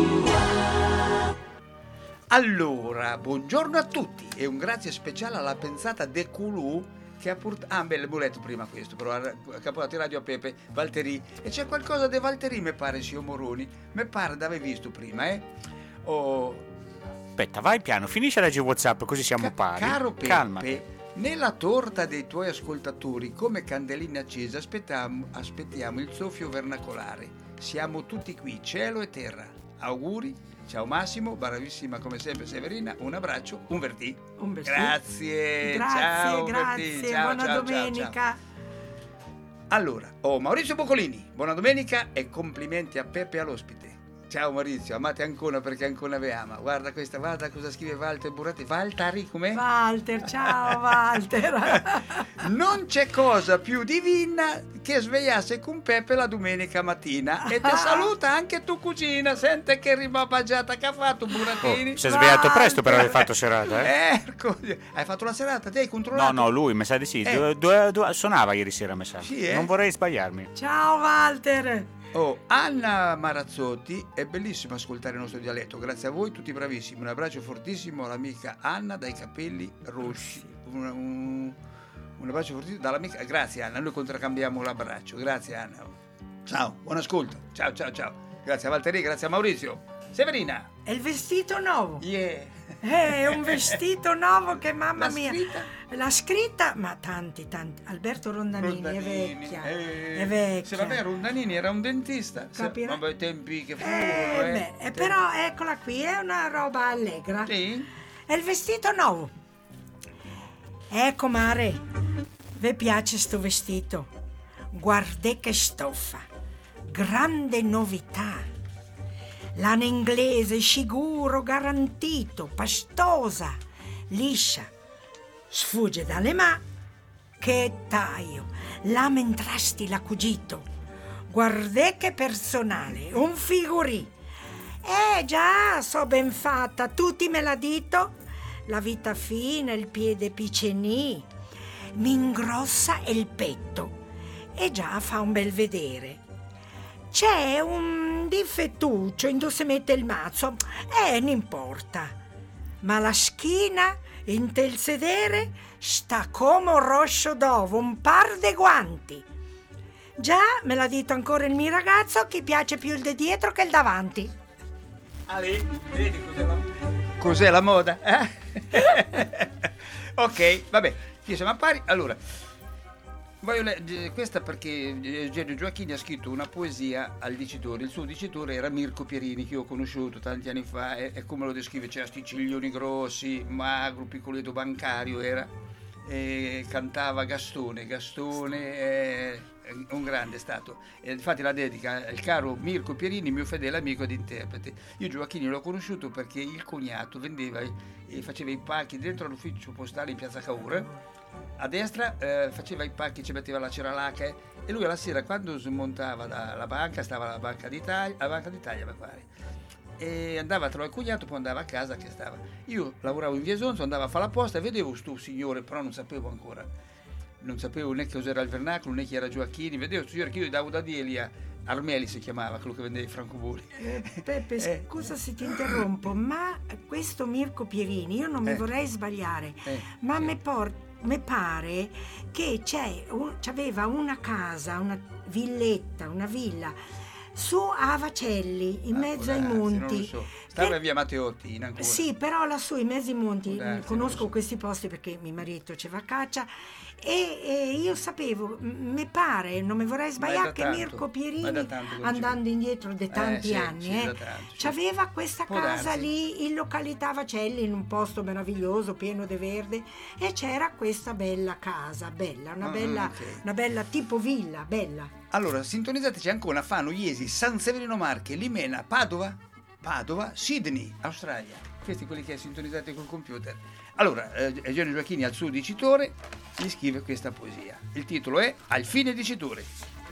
Tua. Allora, buongiorno a tutti e un grazie speciale alla pensata De Culù che ha portato... Ah, beh, l'abbiamo letto prima questo, però ha capotato radio a Pepe Valtteri. E c'è qualcosa di Valtteri, mi pare, signor Moroni. Mi pare d'aver visto prima, eh? Oh... Aspetta, vai piano, finisce a leggere WhatsApp così siamo Ca- pari. Caro Pepe, calmati. nella torta dei tuoi ascoltatori, come candeline accese, aspettiamo, aspettiamo il soffio vernacolare. Siamo tutti qui, cielo e terra. Auguri, ciao Massimo, bravissima come sempre Severina, un abbraccio, un Vertì. Un Vertì. Grazie, Grazie, ciao grazie, Vertì, ciao, buona ciao, domenica. ciao, ciao. Allora, oh Maurizio Boccolini, buona domenica e complimenti a Peppe all'ospite. Ciao Maurizio, amate Ancona perché Ancona vi ama. Guarda questa, guarda cosa scrive Walter Burrati. Valtari, com'è? Walter, ciao Walter. Non c'è cosa più divina che svegliarsi con Peppe la domenica mattina. E ti saluta anche tu cugina. Sente che ribabagiata che ha fatto Burattini. Oh, si è svegliato presto per aver fatto serata, eh? Ecco, hai fatto la serata? Ti hai controllato? No, no, lui mi sa di sì. Eh. Due, due, due, suonava ieri sera, mi sa. Sì, eh? Non vorrei sbagliarmi. Ciao Walter. Oh, Anna Marazzotti, è bellissimo ascoltare il nostro dialetto, grazie a voi, tutti bravissimi. Un abbraccio fortissimo all'amica Anna dai capelli rossi. Un, un, un abbraccio fortissimo dall'amica. Grazie Anna, noi contraccambiamo l'abbraccio. Grazie Anna. Ciao, buon ascolto. Ciao, ciao, ciao. Grazie a Valtteri, grazie a Maurizio. Severina. È il vestito nuovo. Yeah. È un vestito nuovo che mamma La mia. scritta? La scritta, ma tanti, tanti. Alberto Rondanini, Rondanini, è vecchia. eh, È vecchia. Se vabbè, Rondanini era un dentista. Capirai? Vabbè, i tempi che furono, Eh, eh. beh, eh, Tempi- però eccola qui, è una roba allegra. Sì? È il vestito nuovo. Ecco Mare, vi piace sto vestito? Guardate che stoffa, grande novità. Lana inglese, sicuro, garantito, pastosa, liscia. Sfugge dalle mani. Che taglio, là mentrasti la cugito. Guardate che personale, un figurì. Eh già, so ben fatta, tutti me l'ha dito. La vita fine, il piede picenì. Mi ingrossa il petto. E già fa un bel vedere. C'è un difettuccio in dove si mette il mazzo. Eh, non importa. Ma la schiena, in tel sedere, sta come un roscio d'ovo, un par de guanti. Già, me l'ha detto ancora il mio ragazzo, che piace più il di dietro che il davanti. Ali, vedi cos'è la, cos'è la moda? Eh? Ok, vabbè, ci siamo a pari. Allora, voglio leggere questa perché Eugenio Gioacchini ha scritto una poesia al dicitore. Il suo dicitore era Mirko Pierini, che io ho conosciuto tanti anni fa, e, e come lo descrive, c'era sti ciglioni grossi, magro, piccoletto, bancario era, e cantava Gastone, Gastone è un grande stato, e infatti la dedica il caro Mirko Pierini, mio fedele amico ed interprete. Io Gioacchini l'ho conosciuto perché il cognato vendeva e faceva i pacchi dentro all'ufficio postale in piazza Cavour. A destra eh, faceva i pacchi, ci metteva la ceralaca, eh, e lui alla sera quando smontava dalla banca, stava alla Banca d'Italia, alla Banca d'Italia mi pare, e andava a trovare il cognato, poi andava a casa che stava. Io lavoravo in Via Sonzo, andavo a fare la posta e vedevo sto signore, però non sapevo ancora, non sapevo né che cos'era il vernacolo né chi era Gioacchini, vedevo il signore che io gli davo da Delia, Armeli si chiamava, quello che vendeva i francobolli. Eh, Peppe, Eh. scusa se ti interrompo, ma questo Mirko Pierini, io non mi Eh. vorrei sbagliare, Eh, ma sì. mi porta mi pare che c'è un, c'aveva una casa, una villetta, una villa su a Vacelli, in Ah, mezzo ai può darsi, monti. non lo so. Stava in via Matteotti in Ancona. Sì, però lassù in mezzo ai monti, Può darsi, conosco non lo so. questi posti perché mio marito ci va a caccia e, e io sapevo, m- mi pare, non mi vorrei Ma è sbagliare, da che tanto, Mirko ma è Pierini, da tanto che andando indietro di tanti sì, anni, sì, eh, da tanto, sì. c'aveva questa Può casa darsi. lì in località Vacelli, in un posto meraviglioso, pieno di verde, e c'era questa bella casa, bella, una Ah, bella, ok. una bella tipo villa, bella. Allora, sintonizzateci Ancona, Fano, Iesi, San Severino Marche, Limena, Padova, Padova, Sydney, Australia. Questi quelli che sintonizzate col computer. Allora, eh, Eugenio Gioacchini al suo dicitore gli scrive questa poesia. Il titolo è Al fine dicitore.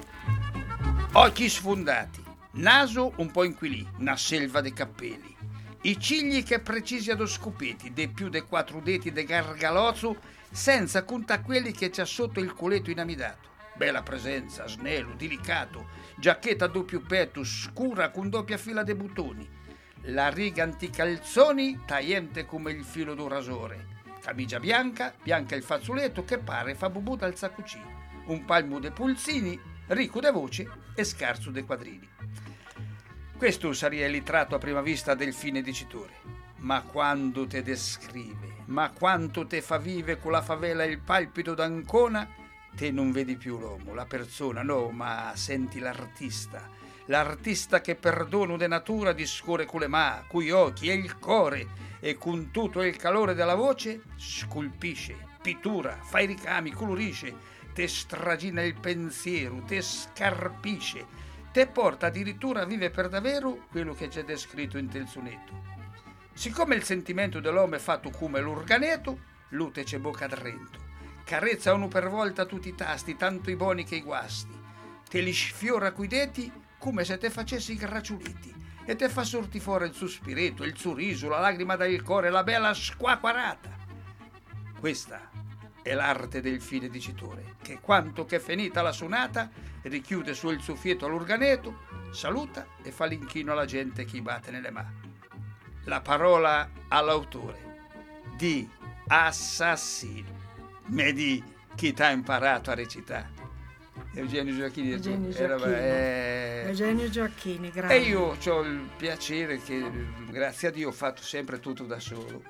Occhi sfondati, naso un po' inquilì, una selva de cappelli. I cigli che precisi ad oscopeti, de più de quattro deti de gargalozzo, senza conta quelli che c'ha sotto il culetto inamidato. Bella presenza, snello, delicato, giacchetta a doppio petto, scura con doppia fila de bottoni. La riga anticalzoni, tagliente come il filo d'un rasore. Camicia bianca, bianca il fazzoletto che pare fa bubù dal saccucì. Un palmo de pulsini, ricco de voce e scarso de quadrini. Questo sarebbe il ritratto a prima vista del fine dicitore. Ma quando te descrive, ma quanto te fa vive con la favela e il palpito d'Ancona, te non vedi più l'uomo, la persona, no, ma senti l'artista. L'artista che per dono de natura discorre con le mani, coi occhi e il core, e con tutto il calore della voce sculpisce, pittura, fa i ricami, colorisce, te stragina il pensiero, te scarpisce, te porta addirittura a vivere per davvero quello che c'è descritto in tel sonetto. Siccome il sentimento dell'uomo è fatto come l'organeto, lute c'è bocca drento, carezza uno per volta tutti i tasti, tanto i buoni che i guasti, te li sfiora coi denti come se te facessi i gracciuletti e te fa sorti fuori il sospiretto, il sorriso, la lagrima dal cuore, la bella squacquarata. Questa è l'arte del fine dicitore, che quanto che finita la sonata richiude su il soffietto all'organeto, saluta e fa l'inchino alla gente che gli batte nelle mani. La parola all'autore di assassino, me di chi t'ha imparato a recitare. Eugenio Gioacchini, Eugenio era- Gioacchini, eh, Eugenio Gioacchini, grazie. e io ho il piacere che, grazie a Dio, ho fatto sempre tutto da solo.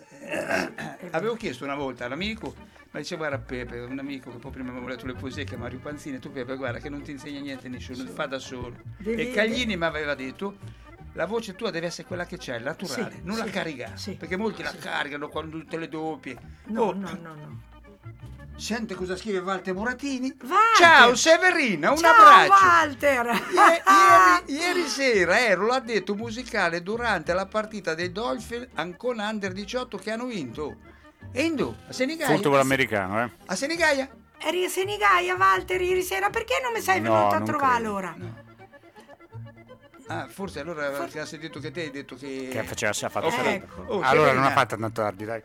Avevo chiesto una volta all'amico, ma diceva: guarda Pepe, un amico che poi prima aveva letto le poesie, che è Mario Panzini, tu Pepe guarda che non ti insegna niente nessuno, fa da solo. Devi- E Caglini mi aveva detto: la voce tua deve essere quella che c'è, naturale, Sì, non sì, la caricare, sì, perché molti la caricano quando tutte le doppie. No, Oh, no, no, no. Sente cosa scrive Walter Buratini? Walter! Ciao Severina, un Ciao, abbraccio. Walter! Ie- ieri, ieri sera ero l'addetto musicale durante la partita dei Dolphin Ancona Under diciotto che hanno vinto. E Indo, a Senigallia? Football americano, eh? A Senigallia? Eri a Senigallia, Walter, ieri sera, perché non mi sei No, venuto a non trovare credo. allora? Ah, forse allora perché ha sentito che te hai detto che... Che faceva, si ha fatto Oh, freddo. ecco. Oh, Allora non Severina. ha fatto tanto tardi, dai.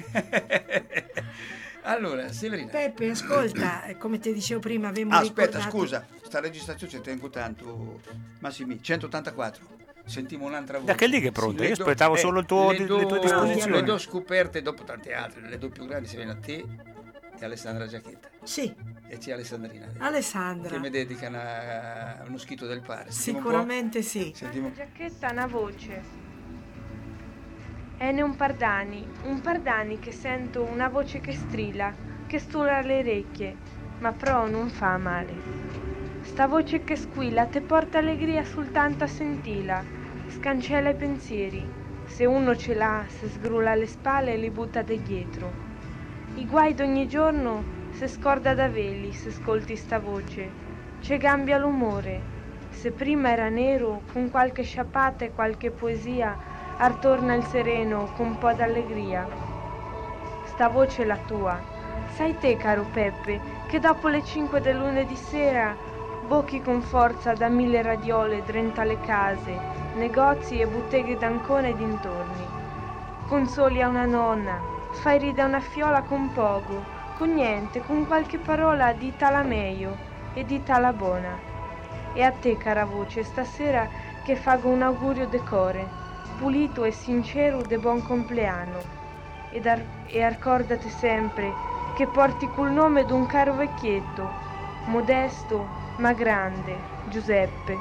Allora, Severina. Peppe, ascolta, eh, come ti dicevo prima, avevamo Ah, aspetta, ricordato... scusa, sta registrazione ci tengo tanto. Massimi, centottantaquattro. Sentiamo un'altra voce. Da che lì che è pronta? le Io do- aspettavo solo il tuo- le le do- tue disposizioni. Le do scoperte dopo tante altre, le do più grandi, se viene a te e Alessandra Giacchetta. Sì, E c'è Alessandrina. Alessandra. Che mi dedicano a uno schito del pare. Sentiamo un po'. Sicuramente sì. Sentiamo. Giacchetta ha una voce. Ene un Pardani, un Pardani che sento una voce che strilla, che stula le orecchie, ma però non fa male. Sta voce che squilla te porta allegria soltanto a sentila, scancella i pensieri. Se uno ce l'ha, se sgrulla le spalle e li butta di dietro. I guai d'ogni giorno se scorda da veli, se ascolti sta voce. C'è cambia l'umore. Se prima era nero, con qualche sciappata e qualche poesia, artorna il sereno con un po' d'allegria. Sta voce è la tua. Sai te, caro Peppe, che dopo le cinque del lunedì sera bocchi con forza da mille radiole drenta le case, negozi e botteghe d'Ancona e dintorni. Consoli a una nonna, fai ridere una fiola con poco, con niente, con qualche parola di tala meglio e di tala buona. E a te, cara voce, stasera che fago un augurio de core, pulito e sincero de buon compleanno, ed ar- e arcordate sempre che porti col nome d'un caro vecchietto, modesto ma grande, Giuseppe.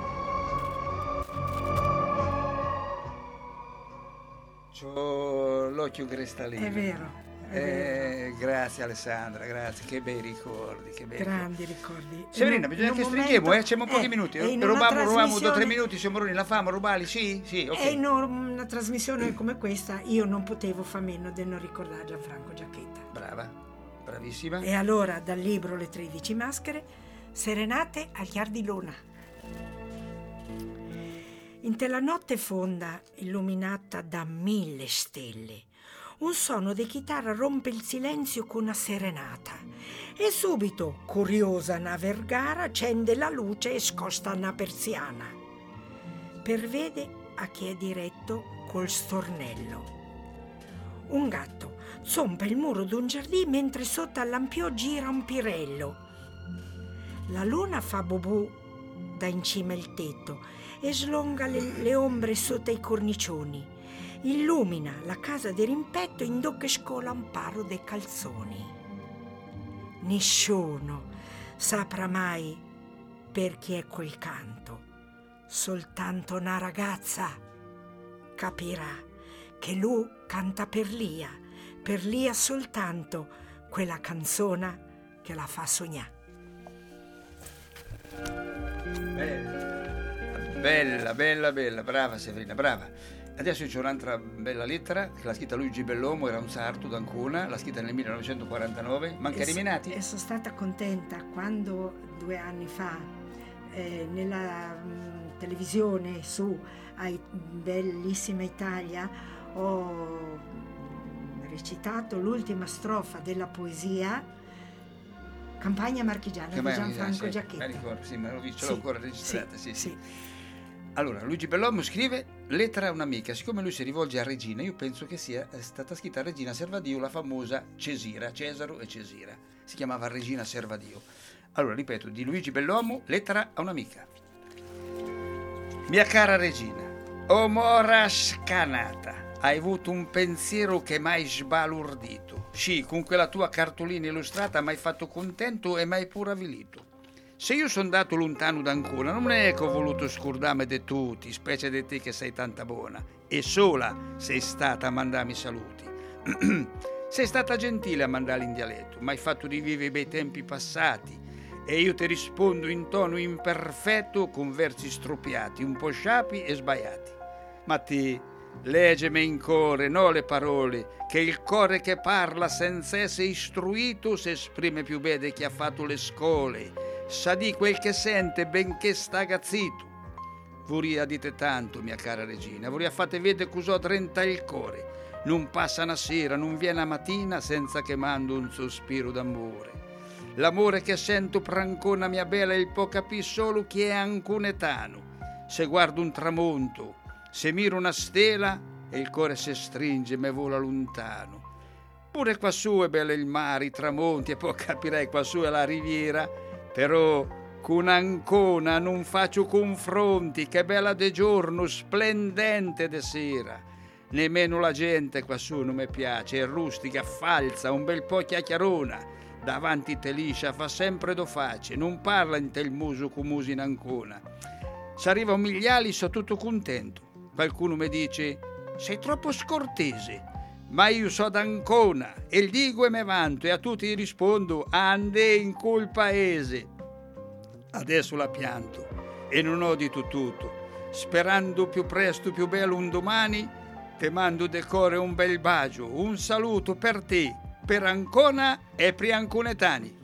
C'ho l'occhio cristallino. È vero. È Eh, grazie Alessandra, grazie, che bei ricordi, che bei Grandi ricordi. Severina, In un- bisogna in che un stringhiamo, momento- eh, c'è pochi eh, minuti. e in una Rubiamo, rubiamo due o tre trasmissione- minuti, siamo Moroni, la famo, rubali, sì, sì, ok. E in una trasmissione come questa io non potevo far meno di non ricordare Gianfranco Giacchetta. Brava, bravissima. E allora dal libro Le tredici maschere, Serenate al chiar di luna. In te la notte fonda, illuminata da mille stelle, un suono di chitarra rompe il silenzio con una serenata. E subito, curiosa una vergara, accende la luce e scosta una persiana. Pervede a chi è diretto col stornello. Un gatto zompa il muro d'un giardino mentre sotto al lampiò gira un pirello. La luna fa bobù da in cima il tetto e slonga le, le ombre sotto i cornicioni. Illumina la casa di rimpetto in do che scola un paro dei calzoni. Nessuno saprà mai per chi è quel canto. Soltanto una ragazza capirà che lui canta per Lia, per Lia soltanto quella canzona che la fa sognare. Bella, bella, bella, bella, brava Severina, brava. Adesso c'è un'altra bella lettera che l'ha scritta Luigi Bellomo, era un sarto d'Ancona, l'ha scritta nel millenovecentoquarantanove. Manca E eliminati? so- E sono stata contenta quando due anni fa eh, nella mh, televisione su ai Bellissima Italia ho mh, recitato l'ultima strofa della poesia Campagna marchigiana Che di mai- Gianfranco sì, Giacchetta. mi ricordo, sì, me l'ho visto, ce Sì, l'ho ancora registrata, sì, sì. sì. Allora, Luigi Bellomo scrive lettera a un'amica. Siccome lui si rivolge a Regina, io penso che sia stata scritta a Regina Servadio, la famosa Cesira, Cesaro e Cesira. Si chiamava Regina Servadio. Allora, ripeto, di Luigi Bellomo, lettera a un'amica. Mia cara Regina, o mora scanata, hai avuto un pensiero che m'hai sbalordito. Sì, con quella tua cartolina illustrata m'hai fatto contento e m'hai pure avvilito. Se io sono andato lontano d'Ancona, non è che ho voluto scordarmi di tutti, specie di te che sei tanta buona. E sola sei stata a mandarmi saluti. Sei stata gentile a mandarli in dialetto, mi hai fatto rivivere i bei tempi passati. E io ti rispondo in tono imperfetto con versi stropiati, un po' sciapi e sbagliati. Ma te, leggemi in core, no le parole, che il core che parla senza essere istruito si esprime più bene di chi ha fatto le scole. Sa di quel che sente benché sta gazzito. Vorria dite tanto, mia cara regina, vorria fate vedere cos'ho trenta il core. Non passa una sera, non viene una mattina senza che mando un sospiro d'amore. L'amore che sento per Ancona mia bella il può capire solo chi è anconetano. Se guardo un tramonto, se miro una stella e il cuore si stringe e me vola lontano. Pure quassù è bello il mare, i tramonti e poi capirei quassù è la riviera. Però con Ancona non faccio confronti, che bella de giorno, splendente de sera. Nemmeno la gente quassù non mi piace, è rustica, falsa, un bel po' chiacchierona. Davanti te liscia, fa sempre do face, non parla in te il muso come usi in Ancona. Se arriva un migliali so tutto contento. Qualcuno mi dice, sei troppo scortese. Ma io so d'Ancona e il dico e me vanto e a tutti rispondo ande in quel paese. Adesso la pianto e non ho detto tutto. Sperando più presto, più bello un domani, te mando de core un bel bacio, un saluto per te, per Ancona e per Anconetani.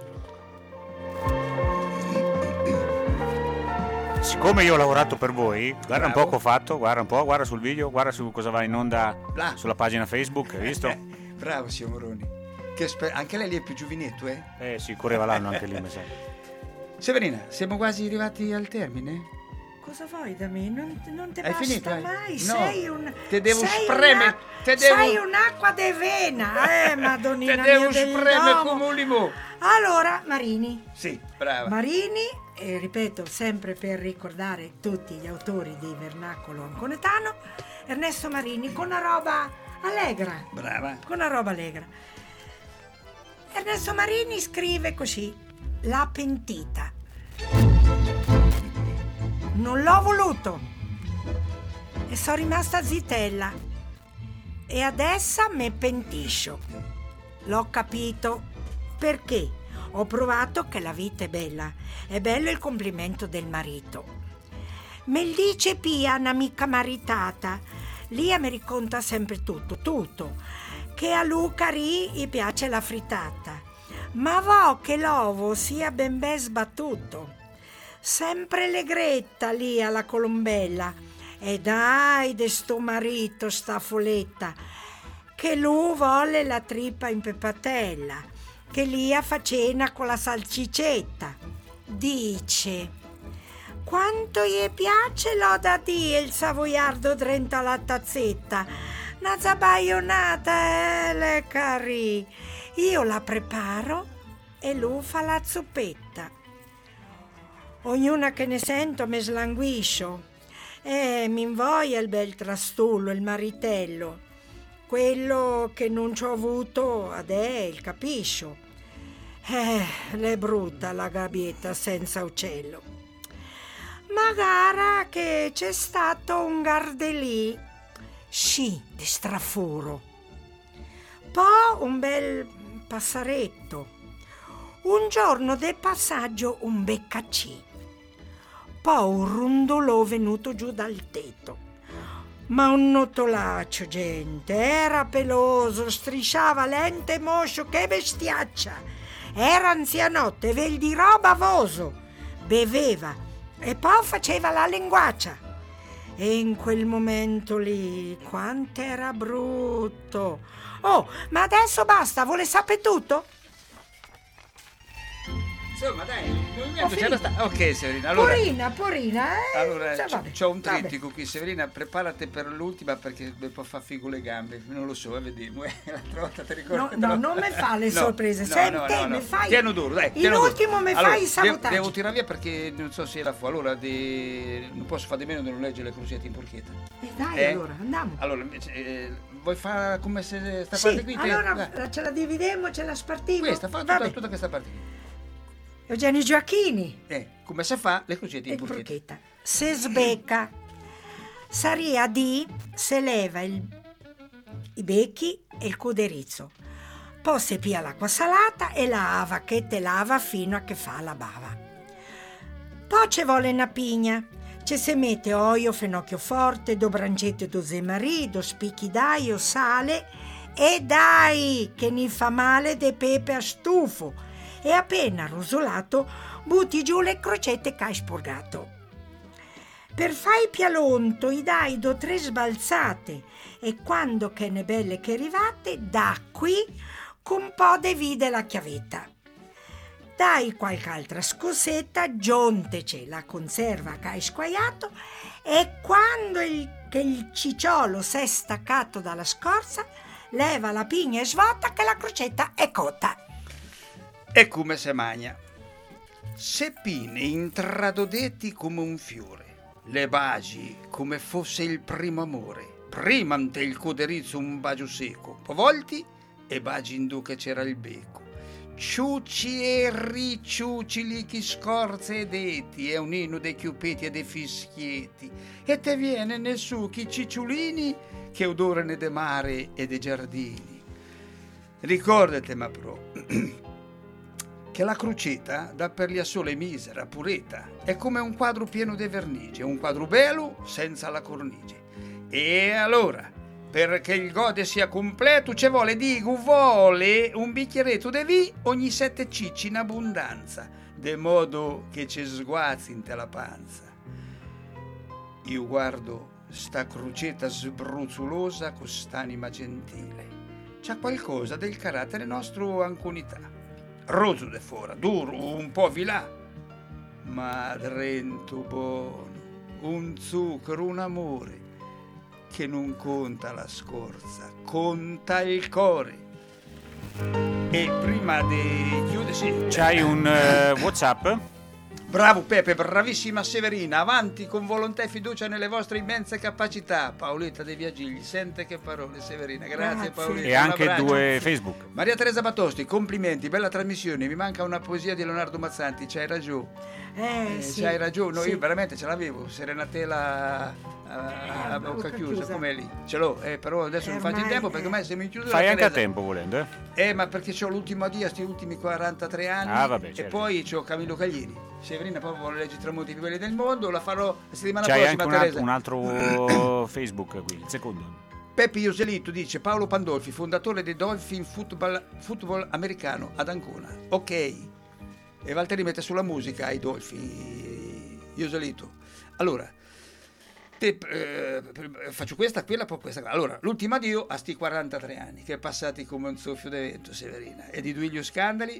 Siccome io ho lavorato per voi, guarda Bravo. un po' che ho fatto, guarda un po', guarda sul video, guarda su cosa va in onda Là. sulla pagina Facebook, hai visto? Bravo, signor Moroni. Che sper- anche lei lì è più giovinetto, eh? Eh sì, correva l'anno anche lì, mi sa. Severina, siamo quasi arrivati al termine? Cosa vuoi da me? Non, non te Hai basta finito, eh? mai, No, sei un... te devo sei spremere, una- te devo- Sei un'acqua de vena, eh, madonnina Te devo mia del spremere domo. come un limone. Allora, Marini. Sì, brava. Marini, e ripeto, sempre per ricordare tutti gli autori di Vernacolo Anconetano, Ernesto Marini con una roba allegra. Brava. Con una roba allegra. Ernesto Marini scrive così: la pentita. Non l'ho voluto e sono rimasta zitella e adesso me pentisco. L'ho capito perché ho provato che la vita è bella. È bello il complimento del marito. Me il dice Pia, un'amica maritata. Lia mi racconta sempre tutto, tutto. Che a Luca Ri gli piace la frittata. Ma vo che l'ovo sia ben ben sbattuto. Sempre legretta lì alla colombella. E dai de sto marito, sta foletta, che lui vuole la trippa in pepatella, che Lia fa cena con la salsicetta. Dice: quanto gli piace l'oda di il savoiardo drenta la tazzetta, una zabaionata, eh, le cari. Io la preparo e lui fa la zuppetta. Ognuna che ne sento me slanguiscio e mi invoglia il bel trastullo, il maritello. Quello che non ci ho avuto adè, il capiscio. Eh, l'è brutta la gabbietta senza uccello. Magara che c'è stato un gardelì, sì, di strafuro. Poi un bel passaretto. Un giorno del passaggio un beccacì. Poi un rondolò venuto giù dal tetto. Ma un notolaccio, gente, era peloso, strisciava lente e moscio, che bestiaccia. Era anzianotto e vel di roba voso. Beveva e poi faceva la linguaccia. E in quel momento lì, quanto era brutto. Oh, ma adesso basta, vuole sapere tutto? Insomma, dai, il movimento c'era sta... Ok, Severina, allora... Porina, porina, eh? Allora, cioè, c'ho, vabbè, c'ho un vabbè. trittico qui, Severina, preparati per l'ultima perché può far figo le gambe, non lo so, eh, vediamo, eh, l'altra volta ti ricordo. No, no, non mi fa le No, sorprese, no, senti, no, no, no. mi fai... Tieno duro, dai, in tieno duro. ultimo mi Allora, fai i devo, sabotaggi. devo tirare via perché non so se era fuori, allora de... non posso fare di meno di non leggere le crocette in porchetta. Eh, dai, Eh? allora, andiamo. Allora, invece, eh, vuoi fare come se sta Sì, parte qui? te- allora dai. ce la dividiamo, ce la spartiamo. Questa, fa tutta, tutta questa parte qui. Eugenio Gioacchini. Eh, come si fa le crocette in E porchetta? porchetta. Se sbecca, saria di se leva il, i becchi e il cuderizzo. Poi si pia l'acqua salata e la ava che te lava fino a che fa la bava. Poi ci vuole una pigna. Ci si mette olio, fenocchio forte, do brancette do zemarì, do spicchi d'aglio, sale e dai che ne fa male de pepe a stufo. E appena rosolato butti giù le crocette che hai sporgato. Per fai pialonto i dai do tre sbalzate e quando che ne belle che arrivate da qui con un po' de vide la chiavetta. Dai qualche altra scossetta, giontece la conserva che hai squagliato e quando il, che il cicciolo si è staccato dalla scorza leva la pigna e svuota che la crocetta è cotta. E come se magna. Seppine intradodetti come un fiore, le baci come fosse il primo amore, prima ante il coderizzo un bacio secco, poi volti e baci in duca c'era il becco. Ciucci e ricciucci li chi scorze e detti, è un inno dei chiupetti e dei fischietti, e te viene ne su chi cicciulini che odorano de mare e de giardini. Ricordate, ma pro, che la crocetta dà per lia sole misera, pureta, è come un quadro pieno di vernice, un quadro bello senza la cornice. E allora, perché il gode sia completo, ci vuole, dico, vuole un bicchieretto di vino ogni sette cicci in abbondanza, de modo che ci sguazzi in te la panza. Io guardo sta crocetta sbruzzulosa con st'anima gentile, c'ha qualcosa del carattere nostro anconità. Roso de fora, duro, un po' vilà, ma drento buono, un zucchero, un amore, che non conta la scorza, conta il cuore. E prima di chiudere, sì. C'hai un uh, WhatsApp? Bravo Peppe, bravissima Severina, avanti con volontà e fiducia nelle vostre immense capacità. Paoletta De Viagigli, sente che parole Severina, grazie, grazie. Paoletta. E anche due Facebook. Maria Teresa Batosti, complimenti, bella trasmissione, mi manca una poesia di Leonardo Mazzanti, c'hai ragione. Eh, eh, sì, c'hai ragione, no, sì. io veramente ce l'avevo, Serenatela a, a bocca chiusa, come lì, ce l'ho, eh, però adesso non faccio in tempo perché ormai siamo in chiusura. Fai anche a Teresa. tempo volendo, eh? Eh, ma perché c'ho l'ultimo addio a sti ultimi quarantatré anni. Ah, vabbè, e certo. poi c'ho Camillo Cagliini. Severina proprio vuole leggere i tramonti più belli del mondo, la farò la settimana C'hai prossima. anche un, Teresa. alt- un altro Facebook qui, il secondo. Peppi Ioselito dice: Paolo Pandolfi, fondatore del Dolphin Football, Football americano ad Ancona. Ok. E Valtteri mette sulla musica ai Dolphin Ioselito. Allora, te, eh, faccio questa, quella, poi questa. Allora, l'ultimo addio a sti quarantatré anni, che è passati come un soffio di vento, Severina. E di Duilio Scandali.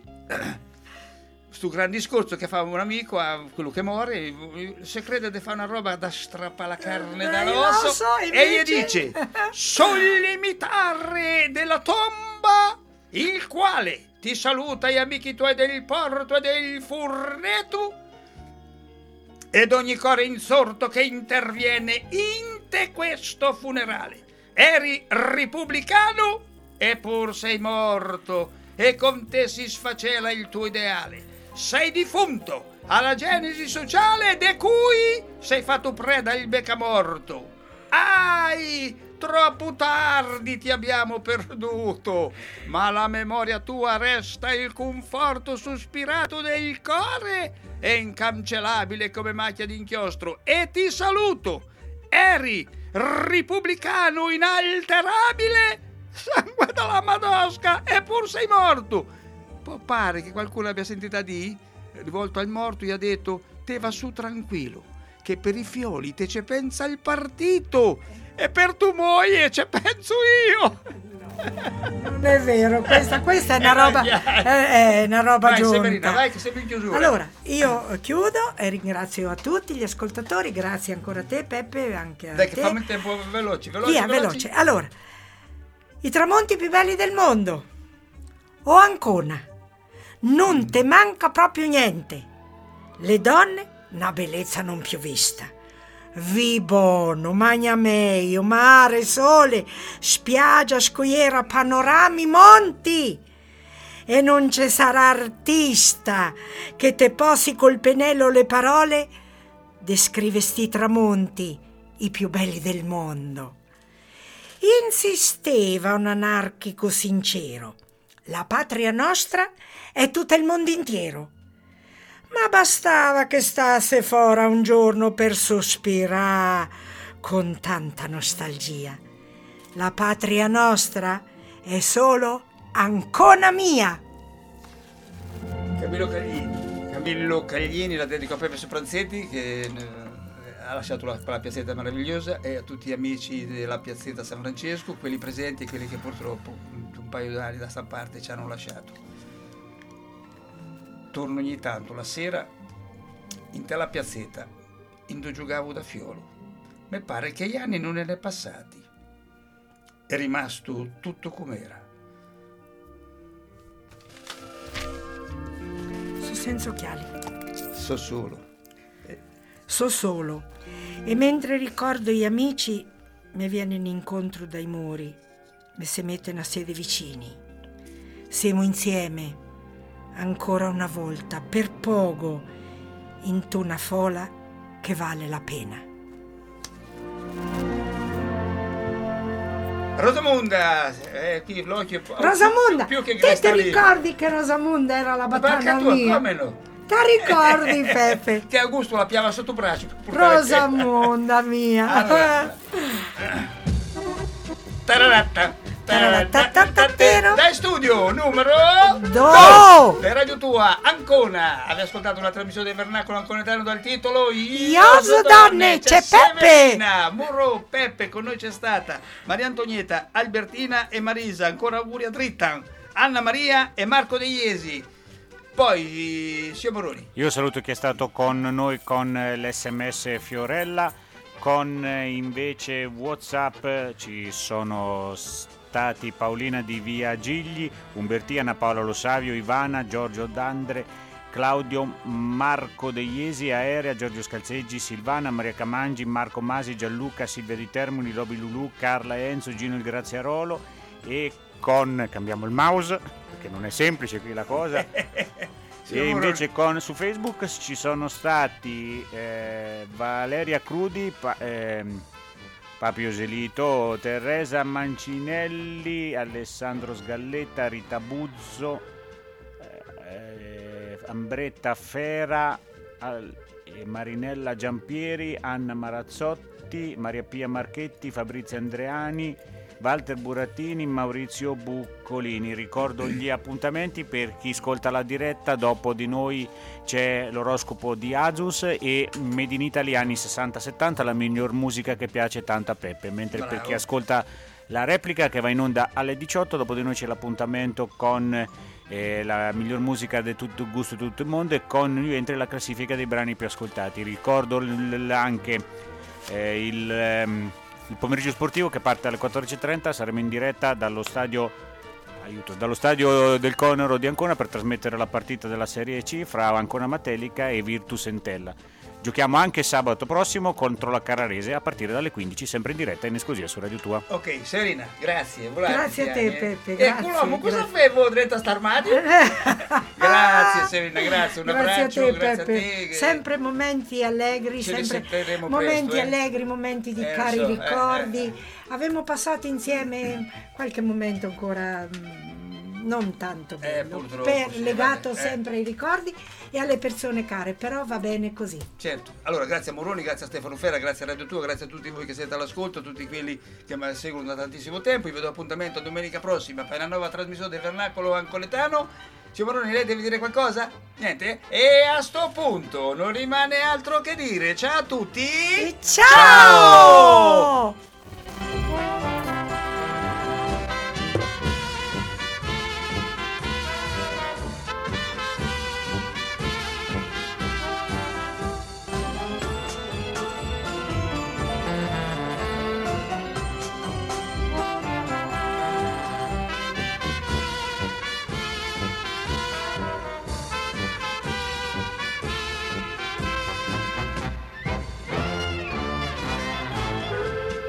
Sto gran discorso che fa un amico a quello che muore, se crede di fare una roba da strappa la carne dall'osso, so, e gli dice sollimitare della tomba, il quale ti saluta gli amici tuoi del porto e del furneto ed ogni core insorto che interviene in te questo funerale. Eri repubblicano e pur sei morto e con te si sfacela il tuo ideale. Sei difunto alla genesi sociale de cui sei fatto preda il beccamorto. Ai, troppo tardi ti abbiamo perduto, ma la memoria tua resta il conforto sospirato del core e incancellabile come macchia d'inchiostro. E ti saluto, eri repubblicano inalterabile, sangue dalla Madosca, e pur sei morto. Può pare che qualcuno abbia sentito di, rivolto al morto, gli ha detto: te va su tranquillo, che per i fioli te ce pensa il partito e per tu moglie ce penso io. Non è vero, questa, questa è una roba, è, è una roba vai, giunta. Severina, vai che sei in chiusura. Allora, io chiudo e ringrazio a tutti gli ascoltatori, grazie ancora a te Peppe, anche a Dai, te. che fammi il tempo veloce, veloce, Via, veloci. veloce. Allora, i tramonti più belli del mondo. O Ancona. Non te manca proprio niente. Le donne, una bellezza non più vista. Vi buono, magna meglio, mare, sole, spiaggia, scogliera, panorami, monti. E non ci sarà artista che te posi col pennello le parole descrive sti tramonti, i più belli del mondo. Insisteva un anarchico sincero. La patria nostra è tutto il mondo intero. Ma bastava che stasse fora un giorno per sospirare con tanta nostalgia. La patria nostra è solo Ancona mia. Camillo Cagliini. Camillo Cagliini la dedico a Peppe Sopranzetti che eh, ha lasciato la, quella piazzetta meravigliosa, e a tutti gli amici della piazzetta San Francesco, quelli presenti e quelli che purtroppo un paio di anni da sta parte ci hanno lasciato. Torno ogni tanto la sera in tella piazzetta, indo giocavo da fiolo. Mi pare che gli anni non ne è passati. È rimasto tutto com'era. So senza occhiali. So solo. So solo. E mentre ricordo gli amici, mi viene incontro dai muri, mi si mettono a sede vicini. Siamo insieme, ancora una volta, per poco, in una fola che vale la pena. Rosamunda, eh, qui l'occhio Rosamunda, più, più che te ti lì. ricordi che Rosamunda era la batana tu, mia? come no? Ti ricordi, Peppe? Che Augusto la piava sotto braccio. per portare- Rosamunda mia. Allora. Tararatta, tararatta, dai studio numero Do. due Radio Tua Ancona. Avete ascoltato una trasmissione del Vernacolo Anconetano dal titolo Ioso donne, c'è Peppe. Severina, Murro, Peppe, con noi c'è stata Maria Antonietta, Albertina e Marisa. Ancora auguri a Dritta, Anna Maria e Marco De Iesi. Poi signor Moroni. Io saluto chi è stato con noi con l'esse emme esse Fiorella, con invece WhatsApp ci sono stati Paolina di Via Gigli, Umbertina, Paola Lo Savio, Ivana, Giorgio D'Andre, Claudio, Marco De Iesi, Aerea, Giorgio Scalzeggi, Silvana, Maria Camangi, Marco Masi, Gianluca, Silvia Di Termini, Roby Lulù, Carla Enzo, Gino il Graziarolo e con, cambiamo il mouse perché non è semplice qui la cosa, e invece con, su Facebook ci sono stati eh, Valeria Crudi, pa, eh, Papio Gelito, Teresa Mancinelli, Alessandro Sgalletta, Rita Buzzo, eh, Ambretta Fera, Al, eh, Marinella Giampieri, Anna Marazzotti, Maria Pia Marchetti, Fabrizio Andreani, Walter Burattini, Maurizio Buccolini. Ricordo gli appuntamenti per chi ascolta la diretta: dopo di noi c'è l'oroscopo di Azus e Made in Italy anni sessanta settanta, la miglior musica che piace tanto a Peppe, mentre Bravo. Per chi ascolta la replica che va in onda alle diciotto, dopo di noi c'è l'appuntamento con eh, la miglior musica di tutto il gusto di tutto il mondo e con rientri la classifica dei brani più ascoltati. Ricordo l- l- anche eh, il... Ehm, il pomeriggio sportivo che parte alle quattordici e trenta, saremo in diretta dallo stadio aiuto, dallo stadio del Conero di Ancona per trasmettere la partita della Serie C fra Ancona Matelica e Virtus Entella. Giochiamo anche sabato prossimo contro la Carrarese a partire dalle quindici, sempre in diretta in esclusiva su Radio Tua. Ok, Serena, grazie. Grazie a te, Peppe. E Grazie, Colombo, cosa grazie. fai voi dentro a st'armadio? Grazie Serena, grazie, un grazie abbraccio, a te, grazie Peppe. a te. Che... Sempre momenti allegri, Ce sempre momenti presto, eh. allegri, momenti di Eh, cari so, ricordi. eh, eh. Abbiamo passato insieme qualche momento ancora mh, non tanto bello, purtroppo, per, sì, legato vabbè, eh. sempre ai ricordi e alle persone care, però va bene così. Certo, allora grazie a Moroni, grazie a Stefano Ferra, grazie a Radio Tua, grazie a tutti voi che siete all'ascolto, tutti quelli che mi seguono da tantissimo tempo. Vi vedo appuntamento domenica prossima per una nuova trasmissione del Vernacolo Ancoletano. Signor Moroni, lei deve dire qualcosa? Niente? E a sto punto non rimane altro che dire ciao a tutti. Ciao! Ciao!